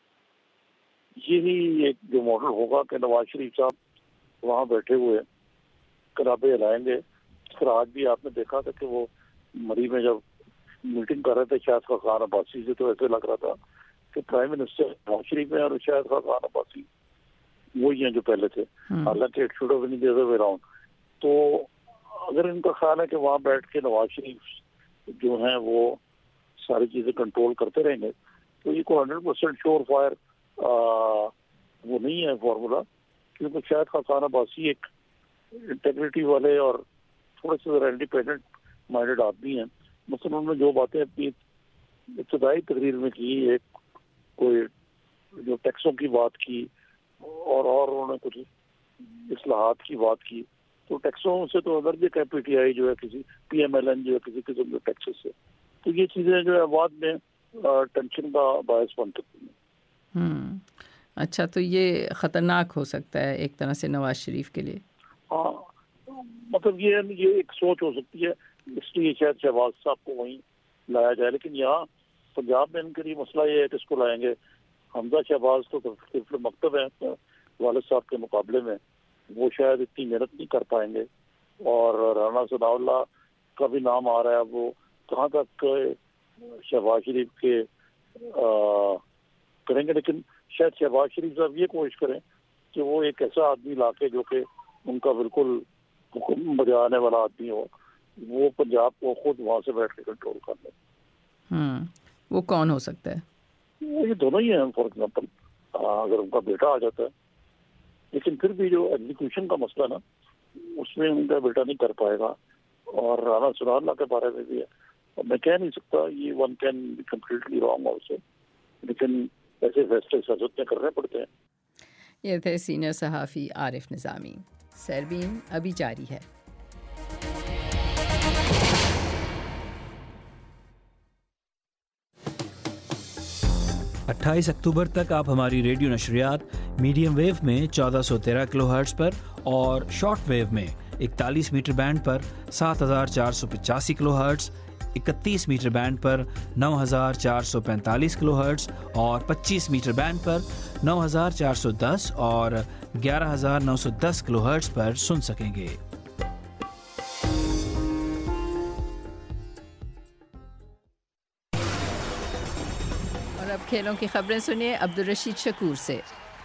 یہی ایک جو ماڈل ہوگا کہ نواز شریف صاحب وہاں بیٹھے ہوئے کرابے ہلائیں گے۔ پھر آج بھی آپ نے دیکھا تھا کہ وہ مری میں جب میٹنگ کر رہے تھے شاہد خاقان عباسی سے، تو ایسے لگ رہا تھا کہ پرائم منسٹر نواز شریف میں اور شاہد خاقان عباسی وہی ہیں جو پہلے تھے، حالانکہ it should have been the other way around. تو اگر ان کا خیال ہے کہ وہاں بیٹھ کے نواز شریف جو ہیں وہ ساری چیزیں کنٹرول کرتے رہیں گے تو یہ کوئی ہنڈریڈ پرسینٹ شور فائر وہ نہیں ہے فارمولا، کیونکہ شاید خاقان عباسی ایک انٹیگریٹی والے اور تھوڑے سے ذرا انڈیپینڈنٹ مائنڈیڈ آدمی ہیں۔ مثلاً انہوں نے جو باتیں اپنی ابتدائی تقریر میں کی، ایک کوئی جو ٹیکسوں کی بات کی اور اور انہوں نے کچھ اصلاحات کی بات کی، تو ٹیکسوں سے تو درجے کا پی ٹی آئی جو ہے کسی پی ایم ایل این جو ہے کسی قسم کے ٹیکسز سے، تو یہ چیزیں جو ہے بعد میں ٹینشن کا باعث بن سکتی ہیں۔ ہوں اچھا، تو یہ خطرناک ہو سکتا ہے ایک طرح سے نواز شریف کے لیے. ہاں مطلب یہ یہ ایک سوچ ہو سکتی ہے، اس لیے شاید شہباز صاحب کو وہیں لایا جائے. لیکن یہاں پنجاب میں ان کے لیے مسئلہ یہ ہے کہ اس کو لائیں گے. حمزہ شہباز تو مکتب ہے والد صاحب کے مقابلے میں، وہ شاید اتنی محنت نہیں کر پائیں گے. اور رانا ثناء اللہ کا بھی نام آ رہا ہے، وہ کہاں تک شہباز شریف کے کریں گے. لیکن شاید شہباز شریف صاحب یہ کوشش کریں کہ وہ ایک ایسا آدمی لا کے جو کہ ان کا بالکل حکم بجانے والا آدمی ہو، وہ پنجاب کو خود وہاں سے بیٹھ کے کنٹرول کر لے. ہوں وہ کون ہو سکتا ہے؟ وہ یہ دونوں ہی ہیں. فار ایگزامپل اگر ان کا بیٹا آ جاتا ہے، لیکن پھر بھی جو ایگزیکیوشن کا مسئلہ نا اس میں ان کا بیٹا نہیں کر پائے گا. اور رانا ثناء اللہ کے بارے میں بھی ہے، میں کہہ نہیں سکتا، یہ one can be completely wrong also, لیکن ایسے فیصلے سیاست میں کرنے پڑتے ہیں. یہ تھے سینئر صحافی عارف نظامی. سیربین ابھی جاری ہے. اٹھائیس اکتوبر تک آپ ہماری ریڈیو نشریات میڈیم ویو میں چودہ سو تیرہ کلو ہرٹز پر اور شارٹ ویو میں اکتالیس میٹر بینڈ پر سات ہزار چار سو پچاسی کلو ہرٹز، اکتیس میٹر بینڈ پر نو ہزار چار سو پینتالیس کلو ہرٹز اور پچیس میٹر بینڈ پر نو ہزار چار سو دس اور گیارہ ہزار نو سو دس کلو ہرٹز پر سن سکیں گے. اور اب کھیلوں کی خبریں سنیے عبدالرشید شکور سے.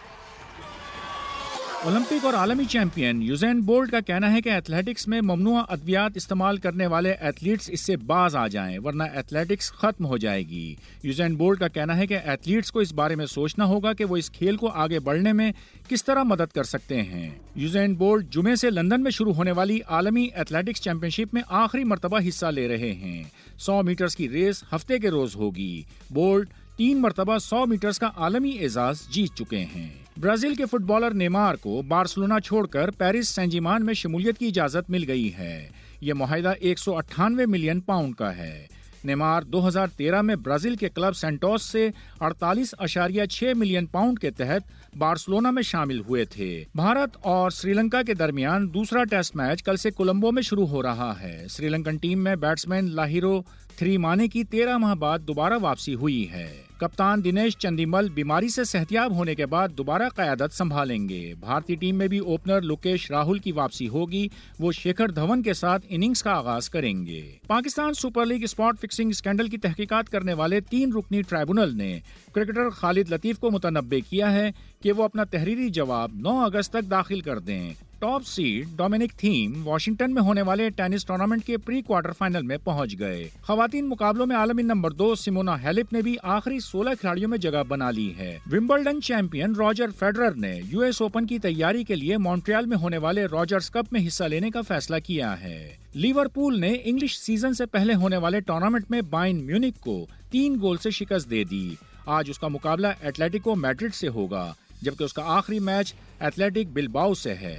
اولمپک اور عالمی چیمپئن یوزین بولٹ کا کہنا ہے کہ ایتھلیٹکس میں ممنوع ادویات استعمال کرنے والے ایتھلیٹس اس سے باز آ جائیں ورنہ ایتھلیٹکس ختم ہو جائے گی. یوزین بولٹ کا کہنا ہے کہ ایتھلیٹس کو اس بارے میں سوچنا ہوگا کہ وہ اس کھیل کو آگے بڑھنے میں کس طرح مدد کر سکتے ہیں. یوزین بولٹ جمعے سے لندن میں شروع ہونے والی عالمی ایتھلیٹکس چیمپئن شپ میں آخری مرتبہ حصہ لے رہے ہیں. سو میٹرز کی ریس ہفتے کے روز ہوگی. بولٹ تین مرتبہ سو میٹرز کا عالمی اعزاز جیت چکے ہیں. برازیل کے فٹ بالر نیمار کو بارسلونا چھوڑ کر پیرس سین جرمین میں شمولیت کی اجازت مل گئی ہے. یہ معاہدہ ایک سو اٹھانوے ملین پاؤنڈ کا ہے. نیمار دو ہزار تیرہ میں برازیل کے کلب سینٹوس سے اڑتالیس اشاریہ چھ ملین پاؤنڈ کے تحت بارسلونا میں شامل ہوئے تھے. بھارت اور سری لنکا کے درمیان دوسرا ٹیسٹ میچ کل سے کولمبو میں شروع ہو رہا ہے. سری لنکن ٹیم میں بیٹسمین لاہیرو تھری مانے کی تیرہ ماہ بعد دوبارہ واپسی ہوئی ہے. کپتان دنیش چندیمل بیماری سے صحتیاب ہونے کے بعد دوبارہ قیادت سنبھالیں گے. بھارتی ٹیم میں بھی اوپنر لوکیش راہل کی واپسی ہوگی. وہ شیکھر دھون کے ساتھ اننگز کا آغاز کریں گے. Pakistan super league spot fixing scandal کی تحقیقات کرنے والے تین رکنی ٹرائبونل نے کرکٹر خالد لطیف کو متنبع کیا ہے کہ وہ اپنا تحریری جواب نو اگست تک داخل کر دیں. Top seed Dominic Thiem Washington میں ہونے والے ٹینس ٹورنامنٹ کے پری کوارٹر فائنل میں پہنچ گئے. خواتین مقابلوں میں عالمی نمبر دو سیمونا ہیلپ نے بھی آخری سولہ کھلاڑیوں میں جگہ بنا لی ہے. ومبلڈن چیمپئن راجر فیڈرر نے یو ایس اوپن کی تیاری کے لیے مونٹریال میں ہونے والے راجرز کپ میں حصہ لینے کا فیصلہ کیا ہے. لیورپول نے انگلش سیزن سے پہلے ہونے والے ٹورنامنٹ میں بائرن میونک کو تین گول سے شکست دے دی. آج اس کا مقابلہ ایتلیٹیکو میڈرڈ سے ہوگا جبکہ اس کا آخری میچ ایتلیٹک بلباؤ سے ہے.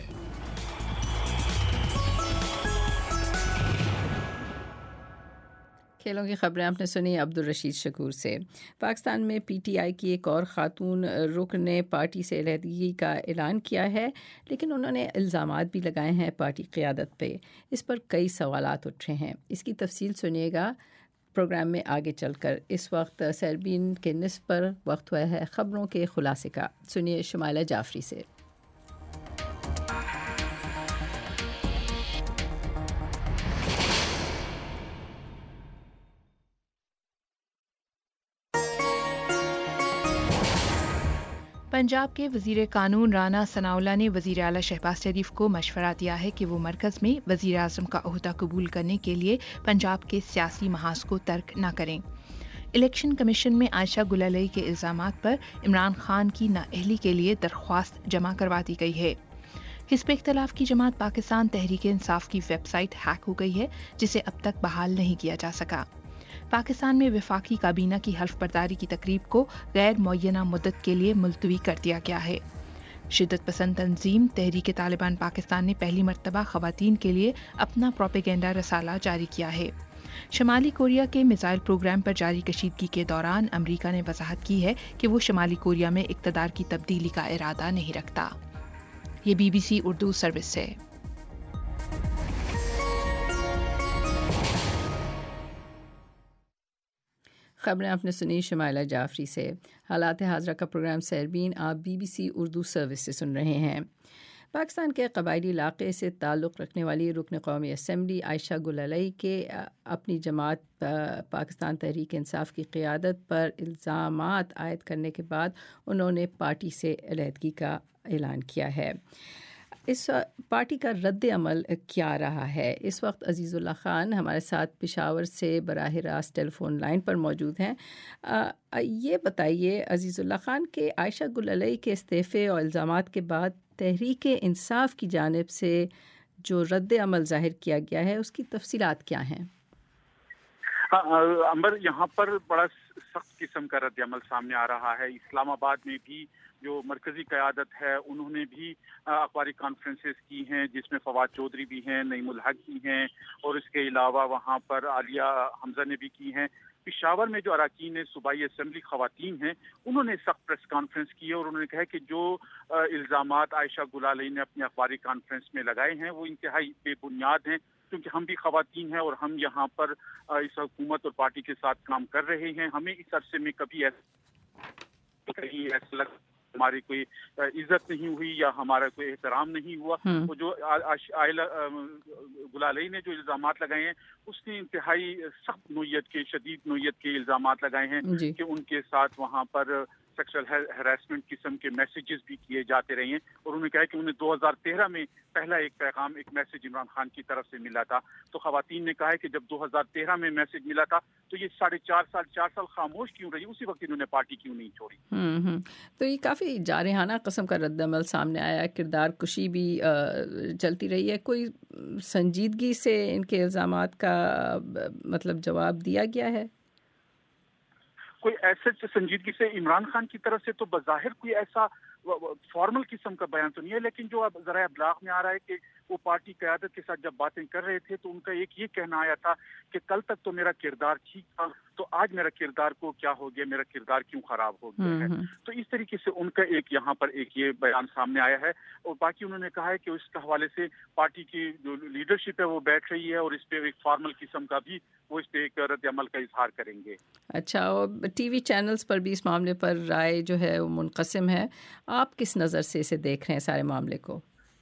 کھیلوں کی خبریں آپ نے سنی عبدالرشید شکور سے. پاکستان میں پی ٹی آئی کی ایک اور خاتون رکن نے پارٹی سے علیحدگی کا اعلان کیا ہے، لیکن انہوں نے الزامات بھی لگائے ہیں پارٹی قیادت پہ. اس پر کئی سوالات اٹھے ہیں. اس کی تفصیل سنیے گا پروگرام میں آگے چل کر. اس وقت سیربین کے نصف پر وقت ہوا ہے خبروں کے خلاصے کا. سنیے شمائلہ جعفری سے. پنجاب کے وزیر قانون رانا ثناء اللہ نے وزیر اعلیٰ شہباز شریف کو مشورہ دیا ہے کہ وہ مرکز میں وزیر اعظم کا عہدہ قبول کرنے کے لیے پنجاب کے سیاسی محاذ کو ترک نہ کریں. الیکشن کمیشن میں عائشہ گلالئی کے الزامات پر عمران خان کی نااہلی کے لیے درخواست جمع کروا دی گئی ہے. حزب اختلاف کی جماعت پاکستان تحریک انصاف کی ویب سائٹ ہیک ہو گئی ہے جسے اب تک بحال نہیں کیا جا سکا. پاکستان میں وفاقی کابینہ کی حلف برداری کی تقریب کو غیر معینہ مدت کے لیے ملتوی کر دیا گیا ہے. شدت پسند تنظیم تحریک طالبان پاکستان نے پہلی مرتبہ خواتین کے لیے اپنا پروپیگنڈا رسالہ جاری کیا ہے. شمالی کوریا کے میزائل پروگرام پر جاری کشیدگی کے دوران امریکہ نے وضاحت کی ہے کہ وہ شمالی کوریا میں اقتدار کی تبدیلی کا ارادہ نہیں رکھتا۔ یہ B B C Urdu service سے۔ خبریں آپ نے سنی شمائلہ جعفری سے۔ حالات حاضرہ کا پروگرام سیربین آپ B B C Urdu service سے سن رہے ہیں۔ پاکستان کے قبائلی علاقے سے تعلق رکھنے والی رکن قومی اسمبلی عائشہ گل علیہ کے اپنی جماعت پاکستان تحریک انصاف کی قیادت پر الزامات عائد کرنے کے بعد انہوں نے پارٹی سے علیحدگی کا اعلان کیا ہے۔ اس پارٹی کا رد عمل کیا رہا ہے؟ اس وقت عزیز اللہ خان ہمارے ساتھ پشاور سے براہ راست ٹیلی فون لائن پر موجود ہیں۔ یہ بتائیے عزیز اللہ خان کہ عائشہ گل علیہ کے استعفے اور الزامات کے بعد تحریک انصاف کی جانب سے جو رد عمل ظاہر کیا گیا ہے اس کی تفصیلات کیا ہیں؟ امبر، یہاں پر بڑا سخت قسم کا رد عمل سامنے آ رہا ہے۔ اسلام آباد میں بھی جو مرکزی قیادت ہے انہوں نے بھی اخباری کانفرنسز کی ہیں جس میں فواد چودھری بھی ہیں، نعیم الحق بھی ہیں، اور اس کے علاوہ وہاں پر عالیہ حمزہ نے بھی کی ہیں۔ پشاور میں جو اراکین صوبائی اسمبلی خواتین ہیں انہوں نے سخت پریس کانفرنس کی ہے اور انہوں نے کہا کہ جو الزامات عائشہ گل علیہ نے اپنی اخباری کانفرنس میں لگائے ہیں وہ انتہائی بے بنیاد ہیں، کیونکہ ہم بھی خواتین ہیں اور ہم یہاں پر اس حکومت اور پارٹی کے ساتھ کام کر رہے ہیں۔ ہمیں اس عرصے میں کبھی ایسا کہیں ایسا لگ ہماری کوئی عزت نہیں ہوئی یا ہمارا کوئی احترام نہیں ہوا۔ وہ جو عائلہ گل علیہ نے جو الزامات لگائے ہیں اس نے انتہائی سخت نوعیت کے شدید نوعیت کے الزامات لگائے ہیں جی. کہ ان کے ساتھ وہاں پر سیکسول ہراسمنٹ قسم کے میسیجز بھی کیے جاتے رہے ہیں، اور انہوں نے کہا کہ انہیں دو ہزار تیرہ میں پہلا ایک پیغام ایک میسیج عمران خان کی طرف سے ملا تھا۔ تو خواتین نے کہا ہے کہ جب دو ہزار تیرہ میں میسیج ملا تھا تو یہ ساڑھے چار سال چار سال خاموش کیوں رہی، اسی وقت انہوں نے پارٹی کیوں نہیں چھوڑی۔ ہم ہم تو یہ کافی جارحانہ قسم کا رد عمل سامنے آیا، کردار کشی بھی چلتی رہی ہے۔ کوئی سنجیدگی سے ان کے الزامات کا مطلب جواب دیا گیا ہے؟ کوئی ایسے سنجیدگی سے عمران خان کی طرف سے تو بظاہر کوئی ایسا فارمل قسم کا بیان تو نہیں ہے، لیکن جو اب ذرائع ابلاغ میں آ رہا ہے کہ وہ پارٹی قیادت کے ساتھ جب باتیں کر رہے تھے تو ان کا ایک یہ کہنا آیا تھا کہ کل تک تو میرا کردار ٹھیک تھا، تو آج میرا کردار کو کیا ہو گیا، میرا کردار کیوں خراب ہو گیا ہے۔ تو اس طریقے سے ان کا ایک یہاں پر ایک یہ بیان سامنے آیا ہے، اور باقی انہوں نے کہا ہے کہ اس کے حوالے سے پارٹی کی جو لیڈرشپ ہے وہ بیٹھ رہی ہے اور اس پہ ایک فارمل قسم کا بھی وہ اس پہ ایک رد عمل کا اظہار کریں گے۔ اچھا، اور ٹی وی چینلز پر بھی اس معاملے پر رائے جو ہے وہ منقسم ہے، آپ کس نظر سے اسے دیکھ رہے ہیں سارے معاملے کو؟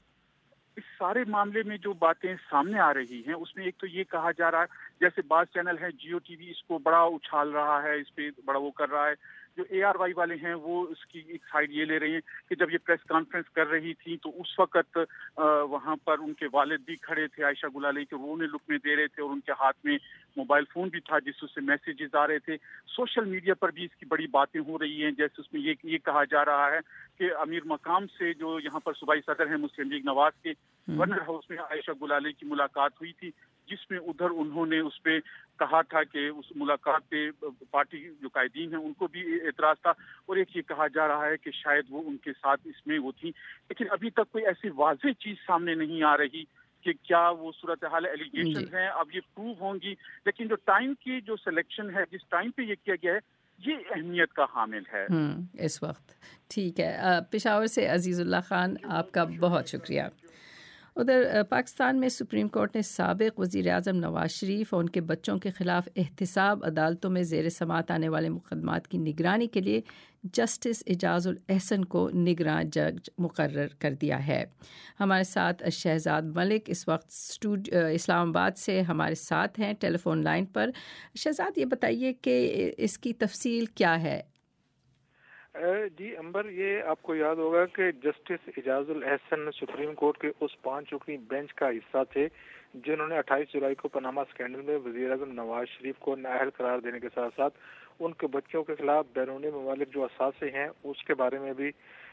اس سارے معاملے میں جو باتیں سامنے آ رہی ہیں اس میں ایک تو یہ کہا جا رہا ہے، جیسے بعض چینل ہے جیو ٹی وی اس کو بڑا اچھال رہا ہے، اس پہ بڑا وہ کر رہا ہے، جو اے آر وائی والے ہیں وہ اس کی ایک سائڈ یہ لے رہے ہیں کہ جب یہ پریس کانفرنس کر رہی تھی تو اس وقت وہاں پر ان کے والد بھی کھڑے تھے عائشہ گل علیہ کے، وہ انہیں لقمے دے رہے تھے اور ان کے ہاتھ میں موبائل فون بھی تھا جس سے میسیجز آ رہے تھے۔ سوشل میڈیا پر بھی اس کی بڑی باتیں ہو رہی ہیں، جیسے اس میں یہ یہ کہا جا رہا ہے کہ امیر مقام سے جو یہاں پر صوبائی صدر ہیں مسلم لیگ نواز کے گورنر ہاؤس میں عائشہ گل علیہ کی ملاقات ہوئی تھی، جس میں ادھر انہوں نے اس پہ کہا تھا کہ اس ملاقات پہ پارٹی جو قائدین ہیں ان کو بھی اعتراض تھا، اور ایک یہ کہا جا رہا ہے کہ شاید وہ ان کے ساتھ اس میں وہ تھی، لیکن ابھی تک کوئی ایسی واضح چیز سامنے نہیں آ رہی کہ کیا وہ صورتحال ایلیگیشنز ہیں، اب یہ پروو ہوں گی، لیکن جو ٹائم کی جو سلیکشن ہے جس ٹائم پہ یہ کیا گیا ہے یہ اہمیت کا حامل ہے اس وقت۔ ٹھیک ہے، پشاور سے عزیز اللہ خان آپ کا بہت شکریہ۔ ادھر پاکستان میں سپریم کورٹ نے سابق وزیر اعظم نواز شریف اور ان کے بچوں کے خلاف احتساب عدالتوں میں زیر سماعت آنے والے مقدمات کی نگرانی کے لیے جسٹس اعجاز الاحسن کو نگراں جج مقرر کر دیا ہے۔ ہمارے ساتھ شہزاد ملک اس وقت اسلام آباد سے ہمارے ساتھ ہیں ٹیلی فون لائن پر۔ شہزاد، یہ بتائیے کہ اس کی تفصیل کیا ہے؟ جی امبر، یہ آپ کو یاد ہوگا کہ justice Ijaz ul Ahsan supreme court کے اس پانچ رکنی بینچ کا حصہ تھے جنہوں نے اٹھائیس جولائی کو پاناما اسکینڈل میں وزیر اعظم نواز شریف کو نااہل قرار دینے کے ساتھ ساتھ ان کے بچوں کے خلاف بیرونی ممالک جو اثاثے ہیں اس کے بارے میں بھی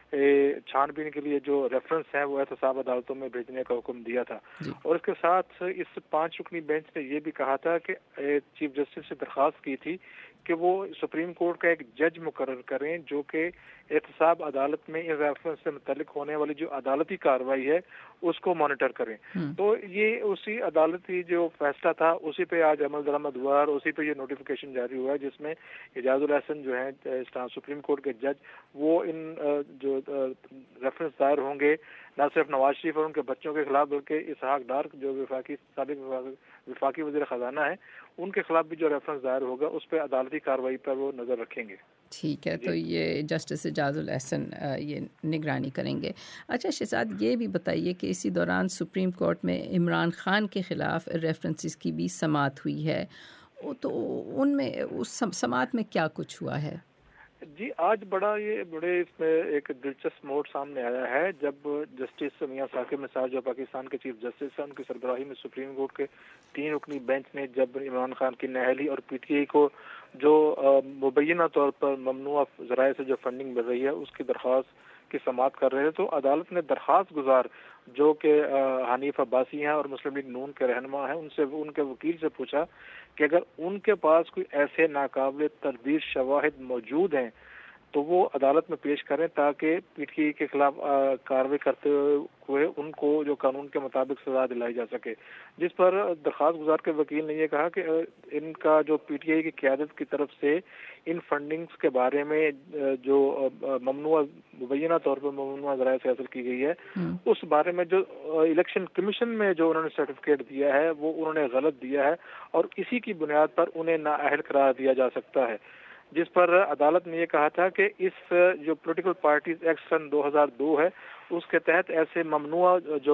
چھان بین کے لیے جو ریفرنس ہیں وہ احتساب عدالتوں میں بھیجنے کا حکم دیا تھا. اور اس کے ساتھ اس پانچ رکنی بینچ نے یہ بھی کہا تھا کہ چیف جسٹس سے درخواست کی تھی کہ وہ سپریم کورٹ کا ایک جج مقرر کریں جو کہ احتساب عدالت میں ان ریفرنس سے متعلق ہونے والی جو عدالتی کارروائی ہے اس کو مانیٹر کریں. تو یہ اسی عدالتی جو فیصلہ تھا اسی پہ آج عمل درآمد ہوا اور اسی پہ یہ نوٹیفیکیشن جاری ہوا ہے جس میں اعجاز الاحسن جو ہیں سپریم کورٹ کے جج وہ ان جو ریفرنس دائر ہوں گے نہ صرف نواز شریف اور ان کے بچوں کے خلاف بلکہ اسحاق ڈار جو وفاقی سابق وفاقی وزیر خزانہ ہیں ان کے خلاف بھی جو ریفرنس دائر ہوگا اس پہ عدالتی کارروائی پر وہ نظر رکھیں گے. ٹھیک ہے, تو یہ جسٹس اعجاز الاحسن یہ نگرانی کریں گے. اچھا شہزاد یہ بھی بتائیے کہ اسی دوران سپریم کورٹ میں عمران خان کے خلاف ریفرنسز کی بھی سماعت ہوئی ہے, تو ان میں اس سماعت میں کیا کچھ ہوا ہے؟ جی آج بڑا یہ بڑے اس میں ایک دلچسپ موڑ سامنے آیا ہے جب جسٹس میاں ثاقب نثار جو پاکستان کے چیف جسٹس ہیں ان کی سربراہی میں سپریم کورٹ کے تین رکنی بینچ نے جب عمران خان کی نااہلی اور پی ٹی آئی کو جو مبینہ طور پر ممنوع ذرائع سے جو فنڈنگ مل رہی ہے اس کی درخواست کی سماعت کر رہے تھے, تو عدالت نے درخواست گزار جو کہ حنیف عباسی ہیں اور مسلم لیگ نون کے رہنما ہیں ان سے ان کے وکیل سے پوچھا کہ اگر ان کے پاس کوئی ایسے ناقابل تردید شواہد موجود ہیں تو وہ عدالت میں پیش کریں تاکہ پی ٹی آئی کے خلاف کارروائی کرتے ہوئے ان کو جو قانون کے مطابق سزا دلائی جا سکے. جس پر درخواست گزار کے وکیل نے یہ کہا کہ ان کا جو پی ٹی آئی کی قیادت کی طرف سے ان فنڈنگز کے بارے میں جو ممنوع مبینہ طور پر ممنوع ذرائع سے حاصل کی گئی ہے اس بارے میں جو الیکشن کمیشن میں جو انہوں نے سرٹیفکیٹ دیا ہے وہ انہوں نے غلط دیا ہے اور اسی کی بنیاد پر انہیں نااہل قرار دیا جا سکتا ہے. جس پر عدالت نے یہ کہا تھا کہ اس جو پولیٹیکل پارٹیز ایکٹ سن دو ہزار دو ہے اس کے تحت ایسے ممنوع جو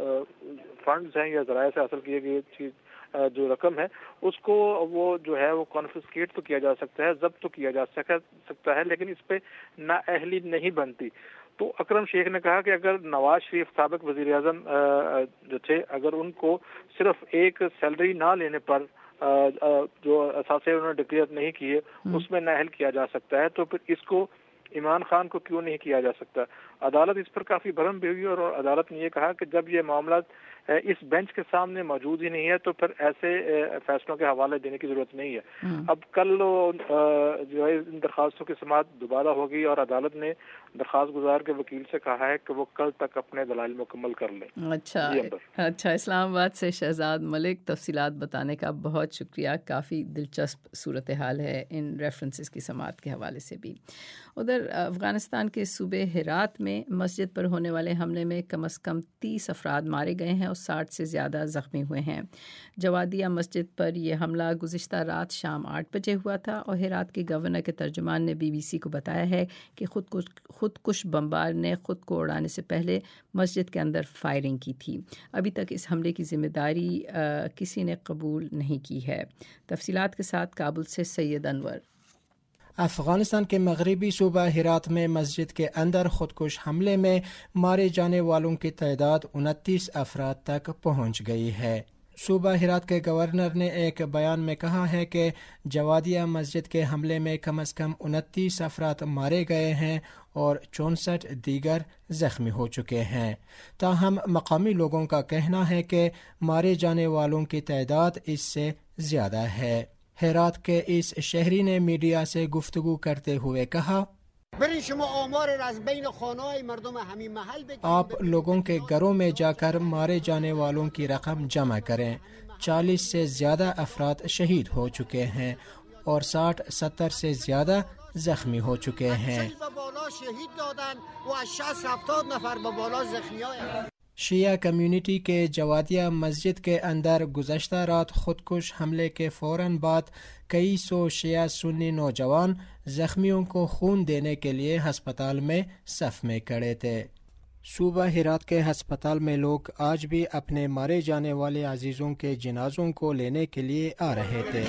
فنڈز ہیں یا ذرائع سے حاصل کیے گئے چیز جو رقم ہے اس کو وہ جو ہے وہ کانفسکیٹ تو کیا جا سکتا ہے, ضبط تو کیا جا سکتا ہے, لیکن اس پہ نااہلی نہیں بنتی. تو اکرم شیخ نے کہا کہ اگر نواز شریف سابق وزیر اعظم جو تھے اگر ان کو صرف ایک سیلری نہ لینے پر جو اثاثے انہوں نے ڈکلیئر نہیں کیے اس میں نااہل کیا جا سکتا ہے تو پھر اس کو عمران خان کو کیوں نہیں کیا جا سکتا. عدالت اس پر کافی بھرم بھی ہوئی اور عدالت نے یہ کہا کہ جب یہ معاملات اس بینچ کے سامنے موجود ہی نہیں ہے تو پھر ایسے فیصلوں کے حوالے دینے کی ضرورت نہیں ہے. اب کل جو ہے ان درخواستوں کی سماعت دوبارہ ہوگی اور عدالت نے درخواست گزار کے وکیل سے کہا ہے کہ وہ کل تک اپنے دلائل مکمل کر لیں. اچھا اچھا اسلام آباد سے شہزاد ملک, تفصیلات بتانے کا بہت شکریہ. کافی دلچسپ صورتحال ہے ان ریفرنسز کی سماعت کے حوالے سے بھی. ادھر افغانستان کے صوبے ہرات میں مسجد پر ہونے والے حملے میں کم از کم تیس افراد مارے گئے ہیں اور ساٹھ سے زیادہ زخمی ہوئے ہیں. جوادیہ مسجد پر یہ حملہ گزشتہ رات شام آٹھ بجے ہوا تھا اور ہرات کے گورنر کے ترجمان نے بی بی سی کو بتایا ہے کہ خود کش خود کش بمبار نے خود کو اڑانے سے پہلے مسجد کے اندر فائرنگ کی تھی. ابھی تک اس حملے کی ذمہ داری کسی نے قبول نہیں کی ہے. تفصیلات کے ساتھ کابل سے سید انور. افغانستان کے مغربی صوبہ ہرات میں مسجد کے اندر خودکش حملے میں مارے جانے والوں کی تعداد انتیس افراد تک پہنچ گئی ہے. صوبہ ہرات کے گورنر نے ایک بیان میں کہا ہے کہ جوادیہ مسجد کے حملے میں کم از کم انتیس افراد مارے گئے ہیں اور چونسٹھ دیگر زخمی ہو چکے ہیں. تاہم مقامی لوگوں کا کہنا ہے کہ مارے جانے والوں کی تعداد اس سے زیادہ ہے. ہرات کے اس شہری نے میڈیا سے گفتگو کرتے ہوئے کہا آپ لوگوں کے گھروں میں جا کر مارے جانے والوں کی رقم جمع کریں. چالیس سے زیادہ افراد شہید ہو چکے ہیں اور ساٹھ ستر سے زیادہ زخمی ہو چکے ہیں. شیعہ کمیونٹی کے جوادیہ مسجد کے اندر گزشتہ رات خودکش حملے کے فوراً بعد کئی سو شیعہ سنی نوجوان زخمیوں کو خون دینے کے لیے ہسپتال میں صف میں کھڑے تھے. صوبہ ہرات کے ہسپتال میں لوگ آج بھی اپنے مارے جانے والے عزیزوں کے جنازوں کو لینے کے لیے آ رہے تھے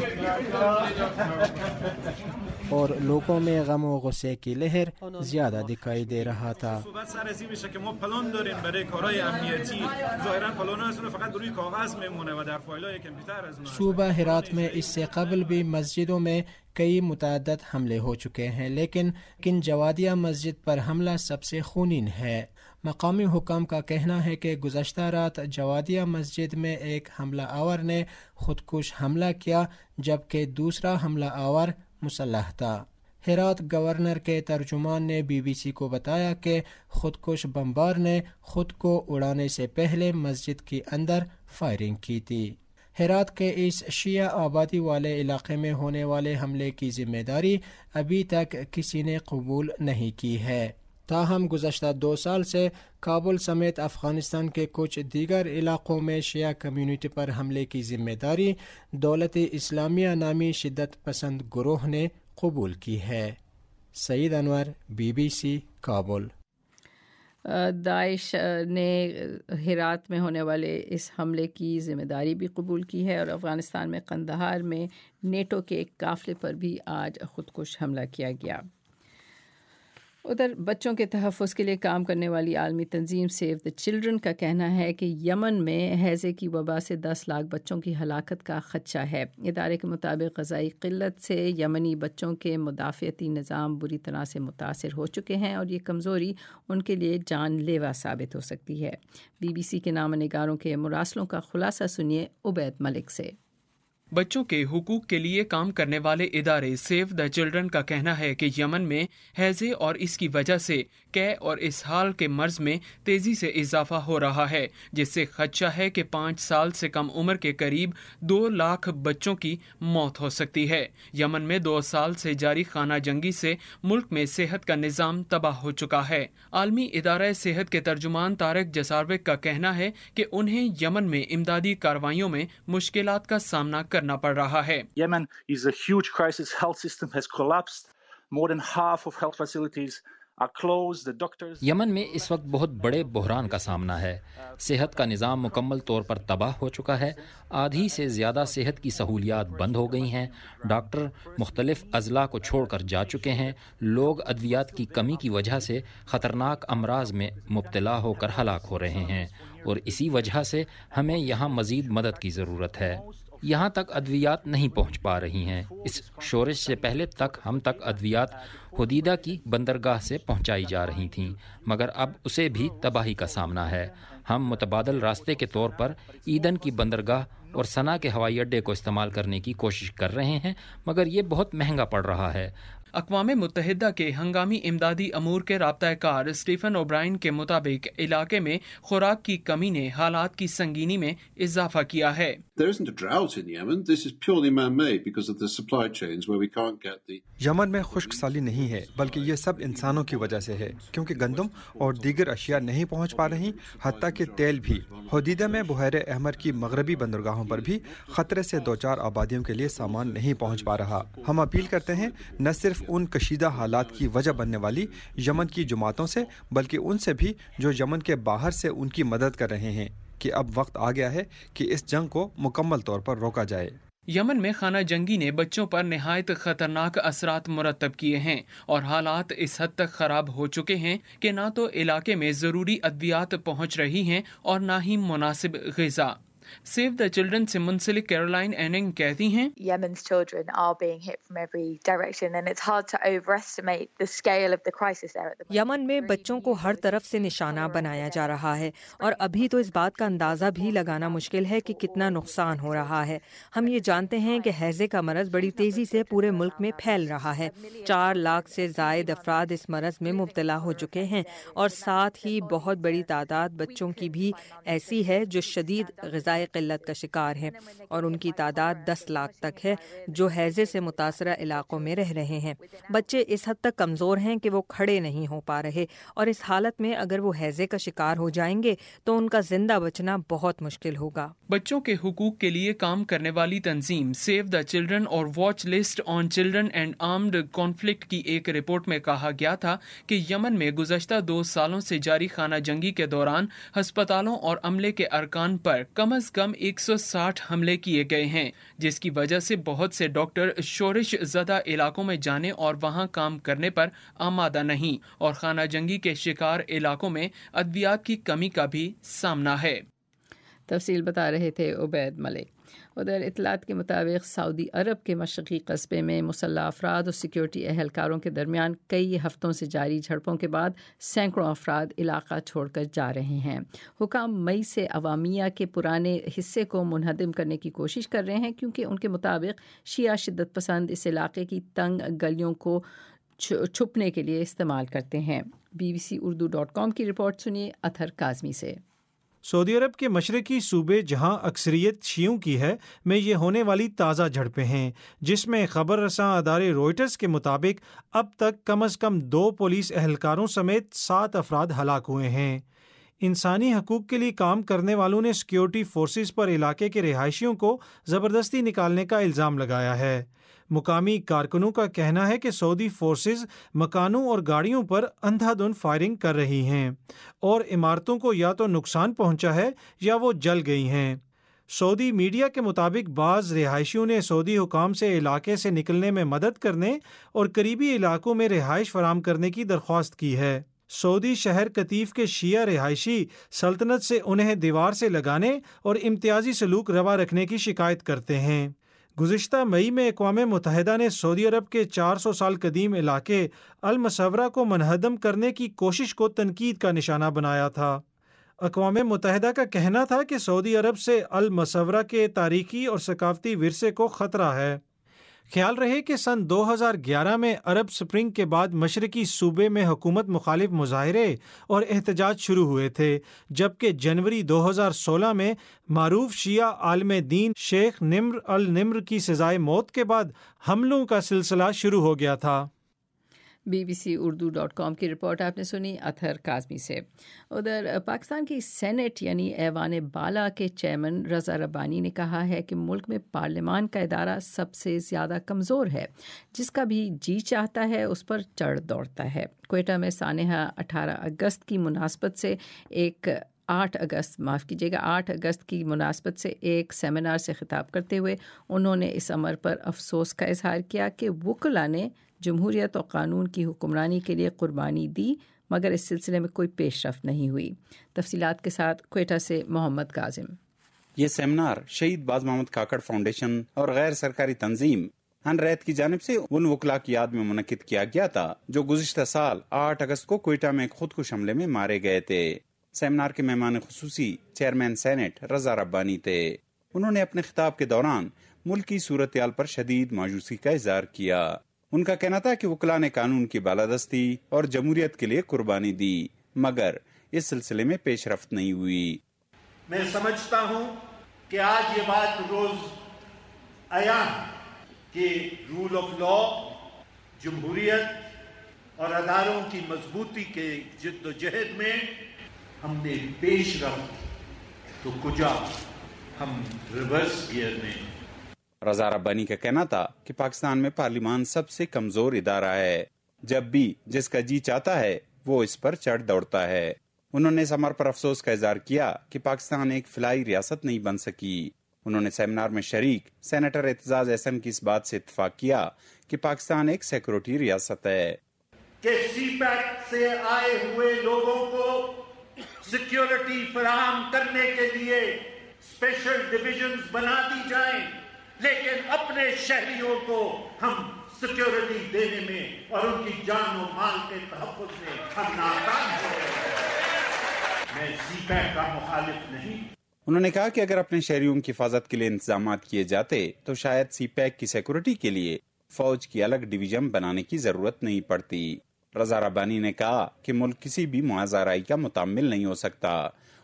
اور لوگوں میں غم و غصے کی لہر زیادہ دکھائی دے رہا تھا۔ صوبہ ہرات میں اس سے قبل بھی مسجدوں میں کئی متعدد حملے ہو چکے ہیں، لیکن کن جوادیہ مسجد پر حملہ سب سے خونین ہے۔ مقامی حکام کا کہنا ہے کہ گزشتہ رات جوادیہ مسجد میں ایک حملہ آور نے خودکش حملہ کیا، جبکہ دوسرا حملہ آور مسلح تھا۔ ہرات گورنر کے ترجمان نے بی بی سی کو بتایا کہ خودکش بمبار نے خود کو اڑانے سے پہلے مسجد کے اندر فائرنگ کی تھی۔ ہرات کے اس شیعہ آبادی والے علاقے میں ہونے والے حملے کی ذمہ داری ابھی تک کسی نے قبول نہیں کی ہے۔ تاہم گزشتہ دو سال سے کابل سمیت افغانستان کے کچھ دیگر علاقوں میں شیعہ کمیونٹی پر حملے کی ذمہ داری دولت اسلامیہ نامی شدت پسند گروہ نے قبول کی ہے۔ Saeed Anwar, B B C, Kabul. داعش نے ہرات میں ہونے والے اس حملے کی ذمہ داری بھی قبول کی ہے اور افغانستان میں قندھار میں نیٹو کے ایک قافلے پر بھی آج خودکش حملہ کیا گیا۔ ادھر بچوں کے تحفظ کے لیے کام کرنے والی عالمی تنظیم سیو دی چلڈرن کا کہنا ہے کہ یمن میں ہیضے کی وبا سے دس لاکھ بچوں کی ہلاکت کا خدشہ ہے۔ ادارے کے مطابق غذائی قلت سے یمنی بچوں کے مدافعتی نظام بری طرح سے متاثر ہو چکے ہیں اور یہ کمزوری ان کے لیے جان لیوا ثابت ہو سکتی ہے۔ بی بی سی کے نامہ نگاروں کے مراسلوں کا خلاصہ سنیے عبید ملک سے۔ بچوں کے حقوق کے لیے کام کرنے والے ادارے سیو دا چلڈرن کا کہنا ہے کہ یمن میں ہیضے اور اس کی وجہ سے قے اور اسہال کے مرض میں تیزی سے اضافہ ہو رہا ہے، جس سے خدشہ ہے کہ پانچ سال سے کم عمر کے قریب دو لاکھ بچوں کی موت ہو سکتی ہے۔ یمن میں دو سال سے جاری خانہ جنگی سے ملک میں صحت کا نظام تباہ ہو چکا ہے۔ عالمی ادارہ صحت کے ترجمان طارق جساروک کا کہنا ہے کہ انہیں یمن میں امدادی کارروائیوں میں مشکلات کا سامنا کر کرنا پڑ رہا ہے۔ Yemen is a huge crisis. Health system has collapsed. More than half of health facilities are closed. The doctors یمن میں اس وقت بہت بڑے بحران کا سامنا ہے۔ صحت کا نظام مکمل طور پر تباہ ہو چکا ہے۔ آدھی سے زیادہ صحت کی سہولیات بند ہو گئی ہیں۔ ڈاکٹر مختلف اضلاع کو چھوڑ کر جا چکے ہیں۔ لوگ ادویات کی کمی کی وجہ سے خطرناک امراض میں مبتلا ہو کر ہلاک ہو رہے ہیں اور اسی وجہ سے ہمیں یہاں مزید مدد کی ضرورت ہے۔ یہاں تک ادویات نہیں پہنچ پا رہی ہیں۔ اس شورش سے پہلے تک ہم تک ادویات حدیدہ کی بندرگاہ سے پہنچائی جا رہی تھیں، مگر اب اسے بھی تباہی کا سامنا ہے۔ ہم متبادل راستے کے طور پر ایدن کی بندرگاہ اور سنا کے ہوائی اڈے کو استعمال کرنے کی کوشش کر رہے ہیں، مگر یہ بہت مہنگا پڑ رہا ہے۔ اقوام متحدہ کے ہنگامی امدادی امور کے رابطہ کار اسٹیفن اوبرائن کے مطابق علاقے میں خوراک کی کمی نے حالات کی سنگینی میں اضافہ کیا ہے۔ یمن میں خشک سالی نہیں ہے، بلکہ یہ سب انسانوں کی وجہ سے ہے، کیونکہ گندم اور دیگر اشیاء نہیں پہنچ پا رہی، حتیٰ کہ تیل بھی۔ حدیدہ میں بحیر احمر کی مغربی بندرگاہوں پر بھی خطرے سے دوچار آبادیوں کے لیے سامان نہیں پہنچ پا رہا۔ ہم اپیل کرتے ہیں نہ صرف ان کشیدہ حالات کی وجہ بننے والی یمن کی جماعتوں سے، بلکہ ان سے بھی جو یمن کے باہر سے ان کی مدد کر رہے ہیں، کہ اب وقت آ گیا ہے کہ اس جنگ کو مکمل طور پر روکا جائے۔ یمن میں خانہ جنگی نے بچوں پر نہایت خطرناک اثرات مرتب کیے ہیں اور حالات اس حد تک خراب ہو چکے ہیں کہ نہ تو علاقے میں ضروری ادویات پہنچ رہی ہیں اور نہ ہی مناسب غذا۔ سیو دا چلڈرن سے منسلک کیرولائن ایننگ کہتی ہیں Yemen's children are being hit from every direction and it's hard to overestimate the scale of the crisis there at the moment. یمن میں بچوں کو ہر طرف سے نشانہ بنایا جا رہا ہے اور ابھی تو اس بات کا اندازہ بھی لگانا مشکل ہے کہ کتنا نقصان ہو رہا ہے۔ ہم یہ جانتے ہیں کہ ہیضے کا مرض بڑی تیزی سے پورے ملک میں پھیل رہا ہے۔ چار لاکھ سے زائد افراد اس مرض میں مبتلا ہو چکے ہیں اور ساتھ ہی بہت بڑی تعداد بچوں کی بھی ایسی ہے جو شدید غذائی انتہائی قلت کا شکار ہیں اور ان کی تعداد دس لاکھ تک ہے جو حیضے سے متاثرہ علاقوں میں رہ رہے ہیں۔ بچے اس حد تک کمزور ہیں کہ وہ کھڑے نہیں ہو پا رہے اور اس حالت میں اگر وہ حیضے کا شکار ہو جائیں گے تو ان کا زندہ بچنا بہت مشکل ہوگا۔ بچوں کے حقوق کے لیے کام کرنے والی تنظیم سیو دا چلڈرن اور watch list on children and armed conflict کی ایک رپورٹ میں کہا گیا تھا کہ یمن میں گزشتہ دو سالوں سے جاری خانہ جنگی کے دوران ہسپتالوں اور عملے کے ارکان پر کم از کم ایک سو ساٹھ حملے کیے گئے ہیں، جس کی وجہ سے بہت سے ڈاکٹر شورش زدہ علاقوں میں جانے اور وہاں کام کرنے پر آمادہ نہیں، اور خانہ جنگی کے شکار علاقوں میں ادویات کی کمی کا بھی سامنا ہے۔ تفصیل بتا رہے تھے عبید ملک۔ ادھر اطلاعات کے مطابق سعودی عرب کے مشرقی قصبے میں مسلح افراد اور سیکیورٹی اہلکاروں کے درمیان کئی ہفتوں سے جاری جھڑپوں کے بعد سینکڑوں افراد علاقہ چھوڑ کر جا رہے ہیں۔ حکام مئی سے عوامیہ کے پرانے حصے کو منہدم کرنے کی کوشش کر رہے ہیں کیونکہ ان کے مطابق شیعہ شدت پسند اس علاقے کی تنگ گلیوں کو چھپنے کے لیے استعمال کرتے ہیں۔ B B C Urdu dot com کی رپورٹ سنیے اطہر کاظمی سے۔ سعودی عرب کے مشرقی صوبے جہاں اکثریت شیعوں کی ہے میں یہ ہونے والی تازہ جھڑپیں ہیں، جس میں خبر رساں ادارے روئٹرز کے مطابق اب تک کم از کم دو پولیس اہلکاروں سمیت سات افراد ہلاک ہوئے ہیں۔ انسانی حقوق کے لیے کام کرنے والوں نے سیکیورٹی فورسز پر علاقے کے رہائشیوں کو زبردستی نکالنے کا الزام لگایا ہے۔ مقامی کارکنوں کا کہنا ہے کہ سعودی فورسز مکانوں اور گاڑیوں پر اندھا دھند فائرنگ کر رہی ہیں اور عمارتوں کو یا تو نقصان پہنچا ہے یا وہ جل گئی ہیں۔ سعودی میڈیا کے مطابق بعض رہائشیوں نے سعودی حکام سے علاقے سے نکلنے میں مدد کرنے اور قریبی علاقوں میں رہائش فراہم کرنے کی درخواست کی ہے۔ سعودی شہر قطیف کے شیعہ رہائشی سلطنت سے انہیں دیوار سے لگانے اور امتیازی سلوک روا رکھنے کی شکایت کرتے ہیں۔ گزشتہ مئی میں اقوام متحدہ نے سعودی عرب کے چار سو سال قدیم علاقے المصورہ کو منہدم کرنے کی کوشش کو تنقید کا نشانہ بنایا تھا۔ اقوام متحدہ کا کہنا تھا کہ سعودی عرب سے المصورہ کے تاریخی اور ثقافتی ورثے کو خطرہ ہے۔ خیال رہے کہ سن دو ہزار گیارہ میں عرب سپرنگ کے بعد مشرقی صوبے میں حکومت مخالف مظاہرے اور احتجاج شروع ہوئے تھے، جبکہ جنوری دو ہزار سولہ میں معروف شیعہ عالم دین شیخ نمر النمر کی سزائے موت کے بعد حملوں کا سلسلہ شروع ہو گیا تھا۔ B B C Urdu dot com کی رپورٹ آپ نے سنی اطہر کاظمی سے۔ ادھر پاکستان کی سینٹ یعنی ایوان بالا کے چیئرمین رضا ربانی نے کہا ہے کہ ملک میں پارلیمان کا ادارہ سب سے زیادہ کمزور ہے، جس کا بھی جی چاہتا ہے اس پر چڑھ دوڑتا ہے۔ کوئٹہ میں سانحہ اٹھارہ اگست کی مناسبت سے ایک آٹھ اگست معاف کیجیے گا آٹھ اگست کی مناسبت سے ایک سیمینار سے خطاب کرتے ہوئے انہوں نے اس امر پر افسوس کا اظہار کیا کہ وکلاء نے جمہوریت اور قانون کی حکمرانی کے لیے قربانی دی مگر اس سلسلے میں کوئی پیش رفت نہیں ہوئی۔ تفصیلات کے ساتھ کوئٹہ سے محمد کاظم۔ یہ سیمینار شہید باز محمد کاکڑ فاؤنڈیشن اور غیر سرکاری تنظیم ان ریت کی جانب سے ان وکلاء کی یاد میں منعقد کیا گیا تھا جو گزشتہ سال آٹھ اگست کو کوئٹہ میں ایک خودکش حملے میں مارے گئے تھے۔ سیمینار کے مہمان خصوصی چیئرمین سینٹ رضا ربانی تھے۔ انہوں نے اپنے خطاب کے دوران ملک کی صورتحال پر شدید مایوسی کا اظہار کیا۔ ان کا کہنا تھا کہ وکلاء نے قانون کی بالادستی اور جمہوریت کے لیے قربانی دی مگر اس سلسلے میں پیش رفت نہیں ہوئی۔ میں سمجھتا ہوں کہ آج یہ بات روز عیان کہ رول آف لا، جمہوریت اور اداروں کی مضبوطی کے جد و جہد میں ہم نے پیش رفت تو کجا ہم ریورس گیئر میں۔ رضا ربانی کا کہنا تھا کہ پاکستان میں پارلیمان سب سے کمزور ادارہ ہے، جب بھی جس کا جی چاہتا ہے وہ اس پر چڑھ دوڑتا ہے۔ انہوں نے اس امر پر افسوس کا اظہار کیا کہ پاکستان ایک فلاحی ریاست نہیں بن سکی۔ انہوں نے سیمینار میں شریک سینیٹر اعتزاز احسن کی اس بات سے اتفاق کیا کہ پاکستان ایک سیکورٹی ریاست ہے کہ سی پیک سے آئے ہوئے لوگوں کو سیکیورٹی فراہم کرنے کے لیے اسپیشل ڈویژنز بنا دی جائیں، لیکن اپنے شہریوں کو ہم سیکیورٹی دینے میں اور ان کی جان و مال کے تحفظ میں ہم ناکام ہو رہے ہیں۔ میں سی پیک کا مخالف نہیں۔ انہوں نے کہا کہ اگر اپنے شہریوں کی حفاظت کے لیے انتظامات کیے جاتے تو شاید سی پیک کی سیکورٹی کے لیے فوج کی الگ ڈویژن بنانے کی ضرورت نہیں پڑتی۔ رضا ربانی نے کہا کہ ملک کسی بھی معاذ آرائی کا متحمل نہیں ہو سکتا۔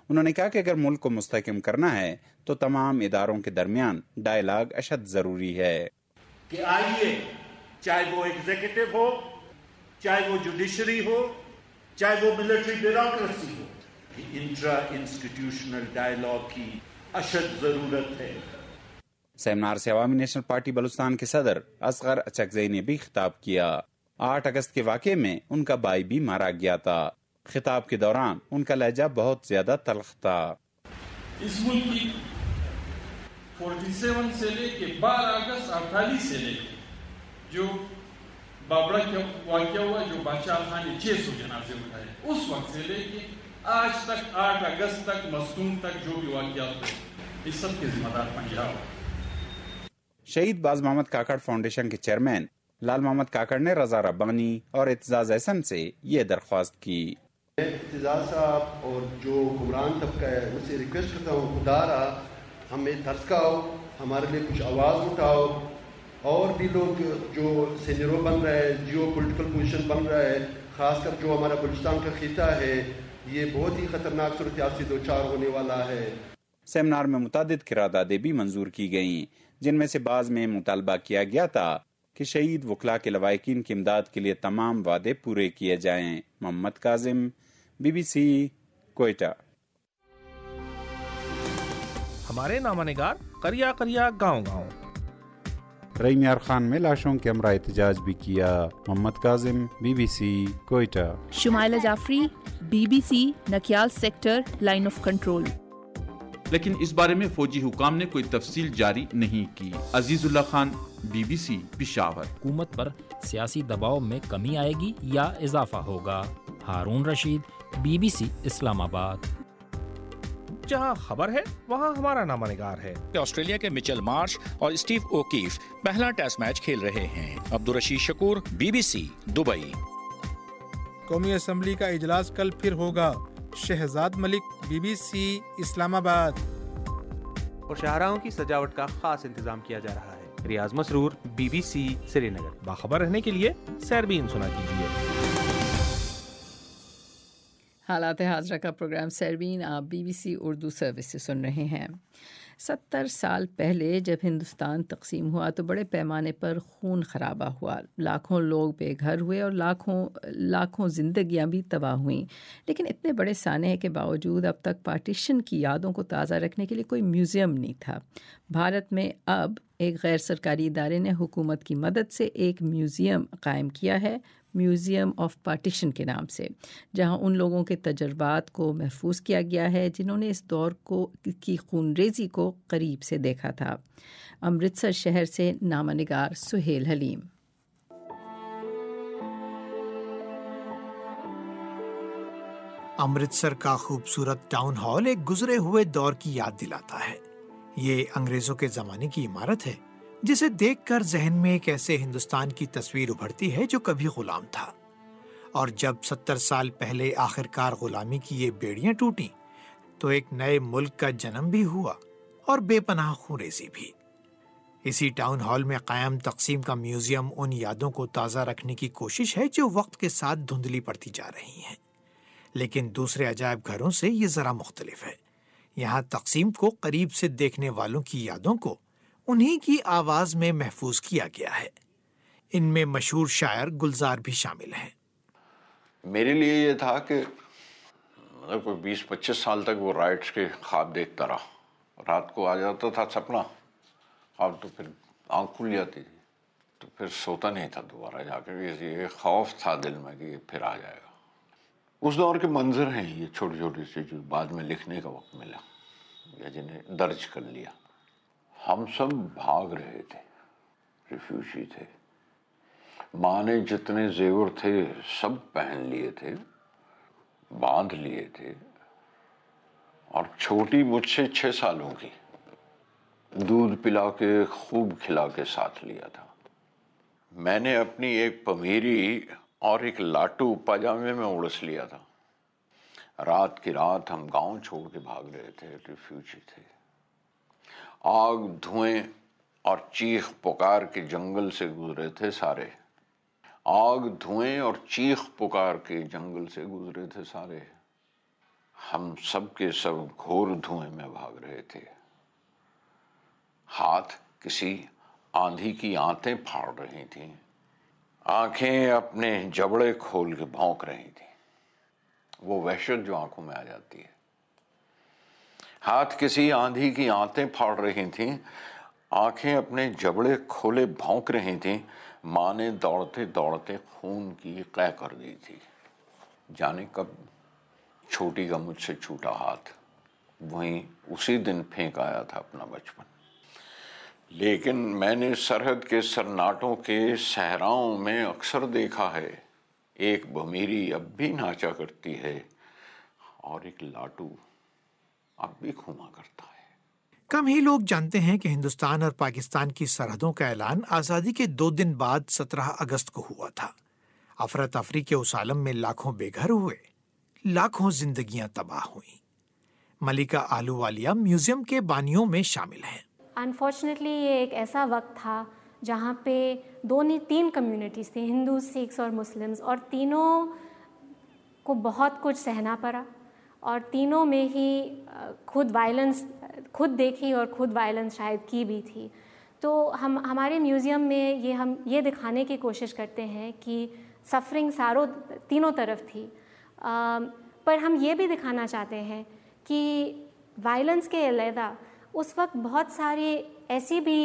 انہوں نے کہا کہ اگر ملک کو مستحکم کرنا ہے تو تمام اداروں کے درمیان ڈائلاگ اشد ضروری ہے کہ آئیے، چاہے وہ ایگزیکٹو ہو، چاہے وہ جوڈیشری ہو، چاہے وہ ملٹری بیوروکریسی ہو، انٹرا انسٹیٹیوشنل ڈائلاگ کی اشد ضرورت ہے۔ سیمینار سے عوامی نیشنل پارٹی بلوچستان کے صدر اصغر اچکزئی نے بھی خطاب کیا۔ آٹھ اگست کے واقعے میں ان کا بھائی بھی مارا گیا تھا۔ خطاب کے دوران ان کا لہجہ بہت زیادہ تلخ تھا۔ اس ملک کی فورٹی سیون سے لے کے بارہ اگست اڑتالیس سے لے کے جو بابڑا کا واقعہ ہوا، جو بادشاہ خان نے چھ سو جنازے اٹھائے، اس وقت سے لے کے آج تک آٹھ اگست تک مصدوم تک جو بھی واقعات ہوئے، اس سب کے ذمہ دار پنجاب۔ شہید باز محمد کاکڑ فاؤنڈیشن کے چیئرمین لال محمد کاکڑ نے رضا ربانی اور اعتزاز احسن سے یہ درخواست کی۔ اعتزاز صاحب اور جو حکمران طبقہ ہے ان سے ریکویسٹ کرتا ہوں، خدا را ہمیں ترس کھاؤ، ہمارے لیے کچھ آواز اٹھاؤ، اور بھی لوگ جو سینئروں بن رہا ہے، جیو پولیٹیکل پوزیشن بن رہا ہے، خاص کر جو ہمارا بلوچستان کا خطہ ہے، یہ بہت ہی خطرناک صورتحال سے دو چار ہونے والا ہے۔ سیمینار میں متعدد قراردادیں بھی منظور کی گئیں، جن میں سے بعض میں مطالبہ کیا گیا تھا کہ شہید وکلاء کے لواحقین کی امداد کے لیے تمام وعدے پورے کیے جائیں۔ Muhammad Kazim, B B C, Quetta. ہمارے نامہ نگار قریہ قریہ گاؤں گاؤں۔ رئی میار خان میں لاشوں کے ہمراہ احتجاج بھی کیا۔ Muhammad Kazim, B B C, Quetta. Shumaila Jafri, B B C, Nakyal sector, line of control. لیکن اس بارے میں فوجی حکام نے کوئی تفصیل جاری نہیں کی۔ Azizullah Khan, B B C, Peshawar. حکومت پر سیاسی دباؤ میں کمی آئے گی یا اضافہ ہوگا؟ Haroon Rasheed, B B C, Islamabad. جہاں خبر ہے وہاں ہمارا نامہ نگار ہے۔ آسٹریلیا کے مچل مارش اور اسٹیو اوکیف پہلا ٹیسٹ میچ کھیل رہے ہیں۔ Abdul Rasheed Shakoor, B B C, Dubai. قومی اسمبلی کا اجلاس کل پھر ہوگا۔ Shahzad Malik, B B C, Islamabad. اور شاہراہوں کی سجاوٹ کا خاص انتظام کیا جا رہا ہے۔ Riaz Masroor, B B C, Srinagar. باخبر رہنے کے لیے سیربین سنا کیجیے۔ حالات حاضرہ کا پروگرام سیربین آپ B B C Urdu service سے سن رہے ہیں۔ ستر سال پہلے جب ہندوستان تقسیم ہوا تو بڑے پیمانے پر خون خرابہ ہوا، لاکھوں لوگ بے گھر ہوئے اور لاکھوں لاکھوں زندگیاں بھی تباہ ہوئیں۔ لیکن اتنے بڑے سانحے کے باوجود اب تک پارٹیشن کی یادوں کو تازہ رکھنے کے لیے کوئی میوزیم نہیں تھا۔ بھارت میں اب ایک غیر سرکاری ادارے نے حکومت کی مدد سے ایک میوزیم قائم کیا ہے، میوزیم آف پارٹیشن کے نام سے، جہاں ان لوگوں کے تجربات کو محفوظ کیا گیا ہے جنہوں نے اس دور کو کی خون ریزی کو قریب سے دیکھا تھا۔ امرتسر شہر سے نامہ نگار سہیل حلیم۔ امرتسر کا خوبصورت ٹاؤن ہال ایک گزرے ہوئے دور کی یاد دلاتا ہے۔ یہ انگریزوں کے زمانے کی عمارت ہے جسے دیکھ کر ذہن میں ایک ایسے ہندوستان کی تصویر ابھرتی ہے جو کبھی غلام تھا، اور جب ستر سال پہلے آخرکار غلامی کی یہ بیڑیاں ٹوٹیں تو ایک نئے ملک کا جنم بھی ہوا اور بے پناہ خونریزی بھی۔ اسی ٹاؤن ہال میں قائم تقسیم کا میوزیم ان یادوں کو تازہ رکھنے کی کوشش ہے جو وقت کے ساتھ دھندلی پڑتی جا رہی ہیں، لیکن دوسرے عجائب گھروں سے یہ ذرا مختلف ہے۔ یہاں تقسیم کو قریب سے دیکھنے والوں کی یادوں کو انہی کی آواز میں محفوظ کیا گیا ہے۔ ان میں مشہور شاعر گلزار بھی شامل ہیں۔ میرے لیے یہ تھا کہ مطلب کوئی بیس پچیس سال تک وہ رائٹس کے خواب دیکھتا رہا۔ رات کو آ جاتا تھا سپنا خواب، تو پھر آنکھ کھل جاتی تھی تو پھر سوتا نہیں تھا دوبارہ جا کے۔ یہ خوف تھا دل میں کہ یہ پھر آ جائے گا۔ اس دور کے منظر ہیں یہ چھوٹی چھوٹی سی جو بعد میں لکھنے کا وقت ملا یا جنہیں درج کر لیا۔ ہم سب بھاگ رہے تھے، ریفیوجی تھے۔ ماں نے جتنے زیور تھے سب پہن لیے تھے، باندھ لیے تھے، اور چھوٹی مجھ سے چھ سالوں کی دودھ پلا کے خوب کھلا کے ساتھ لیا تھا۔ میں نے اپنی ایک پمیری اور ایک لاٹو پاجامے میں اڑس لیا تھا۔ رات کی رات ہم گاؤں چھوڑ کے بھاگ رہے تھے، ریفیوجی تھے۔ آگ دھوئیں اور چیخ پکار کے جنگل سے گزرے تھے سارے۔ آگ دھوئیں اور چیخ پکار کے جنگل سے گزرے تھے سارے۔ ہم سب کے سب گھور دھوئیں میں بھاگ رہے تھے. ہاتھ کسی آندھی کی آنتیں پھاڑ رہی تھیں، آنکھیں اپنے جبڑے کھول کے بھونک رہی تھیں. وہ وحشت جو آنکھوں میں آ جاتی ہے. ہاتھ کسی آندھی کی آنتیں پھاڑ رہی تھیں، آنکھیں اپنے جبڑے کھولے بھونک رہی تھیں. ماں نے دوڑتے دوڑتے خون کی قے کر دی تھی. جانے کب چھوٹی کا مجھ سے چھوٹا ہاتھ وہیں اسی دن پھینک آیا تھا اپنا بچپن. لیکن میں نے سرحد کے سرناٹوں کے صحراؤں میں اکثر دیکھا ہے، ایک بمیری اب بھی ناچا کرتی ہے اور ایک لاٹو اب بھی گھوما کرتا ہے. کم ہی لوگ جانتے ہیں کہ ہندوستان اور پاکستان کی سرحدوں کا اعلان آزادی کے دو دن بعد سترہ اگست کو ہوا تھا. افراتفری کے اس عالم میں لاکھوں بے گھر ہوئے، لاکھوں زندگیاں تباہ ہوئیں. ملکہ آہلووالیہ میوزیم کے بانیوں میں شامل ہیں. انفارچونیٹلی یہ ایک ایسا وقت تھا جہاں پہ دو نہیں تین کمیونٹیز تھیں، ہندو، سکھس اور مسلمز، اور تینوں کو بہت کچھ سہنا پڑا اور تینوں میں ہی خود وائلنس خود دیکھی اور خود وائلنس شاید کی بھی تھی. تو ہم ہمارے میوزیم میں یہ ہم یہ دکھانے کی کوشش کرتے ہیں کہ سفرنگ ساروں تینوں طرف تھی، پر ہم یہ بھی دکھانا چاہتے ہیں کہ وائلنس کے علیحدہ اس وقت بہت ساری ایسی بھی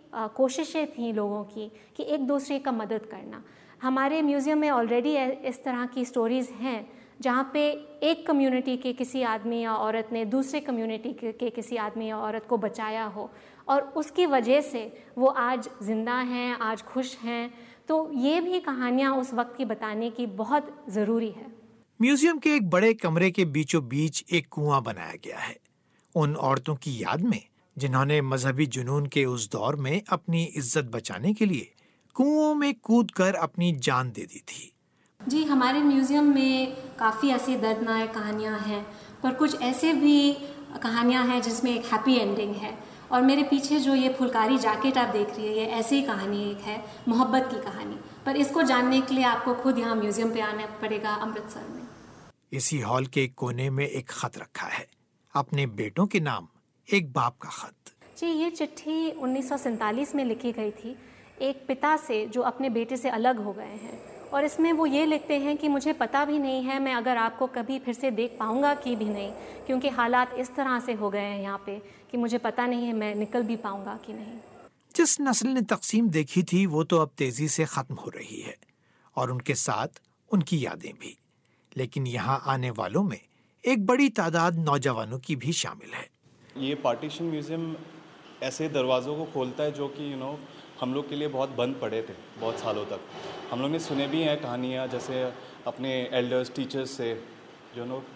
کوششیں تھیں لوگوں کی کہ ایک دوسرے کا مدد کرنا. ہمارے میوزیم میں آلریڈی اس طرح کی سٹوریز ہیں جہاں پہ ایک کمیونٹی کے کسی آدمی یا عورت نے دوسرے کمیونٹی کے کسی آدمی یا عورت کو بچایا ہو اور اس کی وجہ سے وہ آج زندہ ہیں، آج خوش ہیں. تو یہ بھی کہانیاں اس وقت کی بتانے کی بہت ضروری ہے. میوزیم کے ایک بڑے کمرے کے بیچوں بیچ ایک کنواں بنایا گیا ہے، ان عورتوں کی یاد میں جنہوں نے مذہبی جنون کے اس دور میں اپنی عزت بچانے کے لیے کنووں میں کود کر اپنی جان دے دی تھی. جی، ہمارے میوزیم میں کافی ایسی دردناک کہانیاں ہیں، پر کچھ ایسے بھی کہانیاں ہیں جس میں ایک ہیپی اینڈنگ ہے. اور میرے پیچھے جو یہ پھلکاری جیکٹ آپ دیکھ رہی ہے، یہ ایسی ہی کہانی ایک ہے، محبت کی کہانی. پر اس کو جاننے کے لیے آپ کو خود یہاں میوزیم پہ آنا پڑے گا، امرتسر میں. اسی ہال کے ایک کونے میں ایک خط رکھا ہے، اپنے بیٹوں کے نام ایک باپ کا خط. جی، یہ چٹھی انیس سو سینتالیس میں لکھی گئی تھی ایک پتا سے جو اپنے بیٹے سے الگ ہو گئے ہیں، اور اس میں وہ یہ لکھتے ہیں کہ مجھے پتہ بھی نہیں ہے میں اگر آپ کو کبھی پھر سے دیکھ پاؤں گا کہ بھی نہیں، کیونکہ حالات اس طرح سے ہو گئے ہیں یہاں پہ کہ مجھے پتہ نہیں ہے میں نکل بھی پاؤں گا کہ نہیں. جس نسل نے تقسیم دیکھی تھی وہ تو اب تیزی سے ختم ہو رہی ہے، اور ان کے ساتھ ان کی یادیں بھی. لیکن یہاں آنے والوں میں ایک بڑی تعداد نوجوانوں کی بھی شامل ہے. یہ پارٹیشن میوزیم ایسے دروازوں کو کھولتا ہے جو کہ یو نو ہم لوگ کے لیے بہت بند پڑے تھے بہت سالوں تک. ہم لوگ نے سنے بھی ہیں کہانیاں جیسے اپنے ایلڈرز ٹیچرز سے جو نو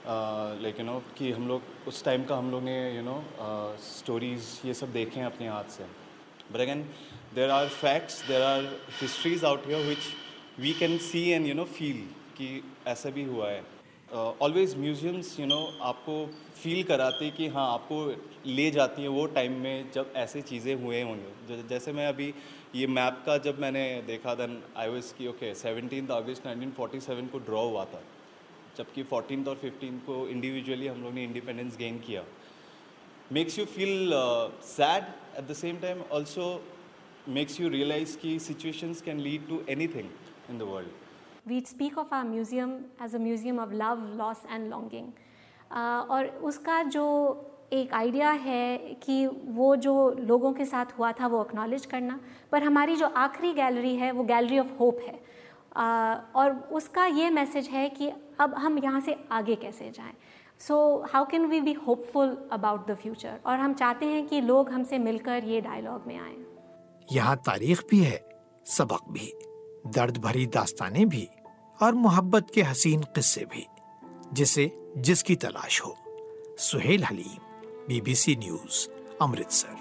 لائک یو نو کہ ہم لوگ اس ٹائم کا ہم لوگ نے یو نو اسٹوریز یہ سب دیکھے ہیں اپنے ہاتھ سے. But again there are facts, there are histories out here which we can see and you know feel کہ ایسا بھی ہوا ہے. آلویز میوزیمس یو نو آپ کو فیل کراتے کہ ہاں آپ کو لے جاتی ہیں وہ ٹائم میں جب ایسے چیزیں ہوئے ہوں گے. جیسے میں ابھی یہ میپ کا جب میں نے دیکھا دین آئی واز کی okay seventeenth August nineteen forty seven کو ڈرا ہوا تھا، جبکہ فورٹینتھ اور ففٹینتھ کو انڈیویجولی ہم لوگ نے انڈیپینڈنس گین کیا. Makes you feel sad at the same time also makes you realize کہ situations can lead to anything in the world. We speak of our museum as a museum of love, loss and longing. اور اس کا جو ایک idea ہے کہ وہ جو لوگوں کے ساتھ ہوا تھا وہ اکنالج کرنا، پر ہماری جو آخری گیلری ہے وہ گیلری آف ہوپ ہے، اور اس کا یہ میسج ہے کہ اب ہم یہاں سے آگے کیسے جائیں. So how can we be hopeful about the future, اور ہم چاہتے ہیں کہ لوگ ہم سے مل کر یہ ڈائلاگ میں آئیں. یہاں تاریخ بھی ہے، سبق بھی، درد بھری داستانیں بھی، اور محبت کے حسین قصے بھی، جسے جس کی تلاش ہو. Sohail Haleem, B B C news, Amritsar.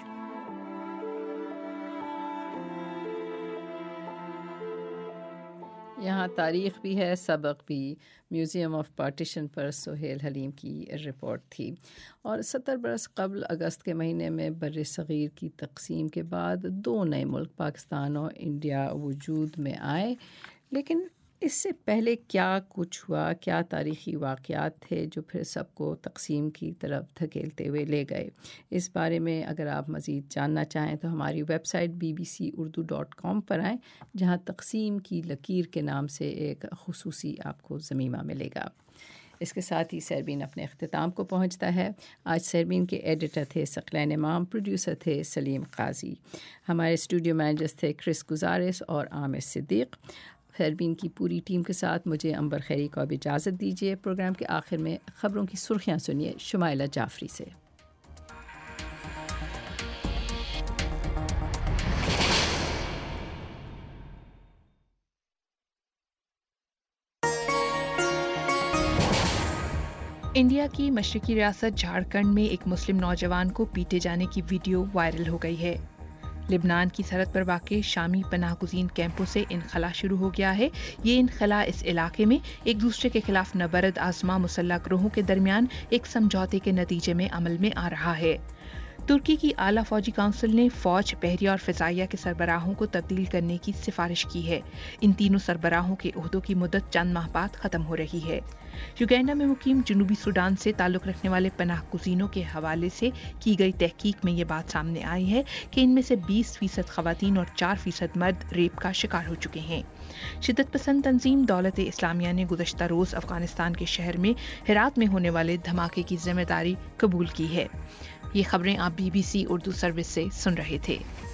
یہاں تاریخ بھی ہے، سبق بھی. میوزیم آف پارٹیشن پر سہیل حلیم کی رپورٹ تھی. اور ستر برس قبل اگست کے مہینے میں بر صغیر کی تقسیم کے بعد دو نئے ملک پاکستان اور انڈیا وجود میں آئے، لیکن اس سے پہلے کیا کچھ ہوا، کیا تاریخی واقعات تھے جو پھر سب کو تقسیم کی طرف دھکیلتے ہوئے لے گئے؟ اس بارے میں اگر آپ مزید جاننا چاہیں تو ہماری website B B C Urdu dot com پر آئیں، جہاں تقسیم کی لکیر کے نام سے ایک خصوصی آپ کو ضمیمہ ملے گا۔ اس کے ساتھ ہی سیربین اپنے اختتام کو پہنچتا ہے۔ آج سیربین کے ایڈیٹر تھے ثقلین امام، پروڈیوسر تھے سلیم قاضی، ہمارے اسٹوڈیو مینیجرز تھے کرس گزارس اور عامر صدیق۔ سیربین کی پوری ٹیم کے ساتھ مجھے امبر خیری کو اب اجازت دیجیے۔ پروگرام کے آخر میں خبروں کی سرخیاں سنیے شمائلہ جعفری سے۔ انڈیا کی مشرقی ریاست جھارکھنڈ میں ایک مسلم نوجوان کو پیٹے جانے کی ویڈیو وائرل ہو گئی ہے۔ لبنان کی سرحد پر واقع شامی پناہ گزین کیمپوں سے انخلا شروع ہو گیا ہے۔ یہ انخلا اس علاقے میں ایک دوسرے کے خلاف نبرد آزما مسلح گروہوں کے درمیان ایک سمجھوتے کے نتیجے میں عمل میں آ رہا ہے۔ ترکی کی اعلیٰ فوجی کونسل نے فوج، بحریہ اور فضائیہ کے سربراہوں کو تبدیل کرنے کی سفارش کی ہے۔ ان تینوں سربراہوں کے عہدوں کی مدت چند ماہ بعد ختم ہو رہی ہے۔ یوگینڈا میں مقیم جنوبی سوڈان سے تعلق رکھنے والے پناہ گزینوں کے حوالے سے کی گئی تحقیق میں یہ بات سامنے آئی ہے کہ ان میں سے بیس فیصد خواتین اور چار فیصد مرد ریپ کا شکار ہو چکے ہیں۔ شدت پسند تنظیم دولت اسلامیہ نے گزشتہ روز افغانستان کے شہر میں ہرات میں ہونے والے دھماکے کی ذمہ داری قبول کی ہے۔ یہ خبریں آپ B B C Urdu service سے سن رہے تھے۔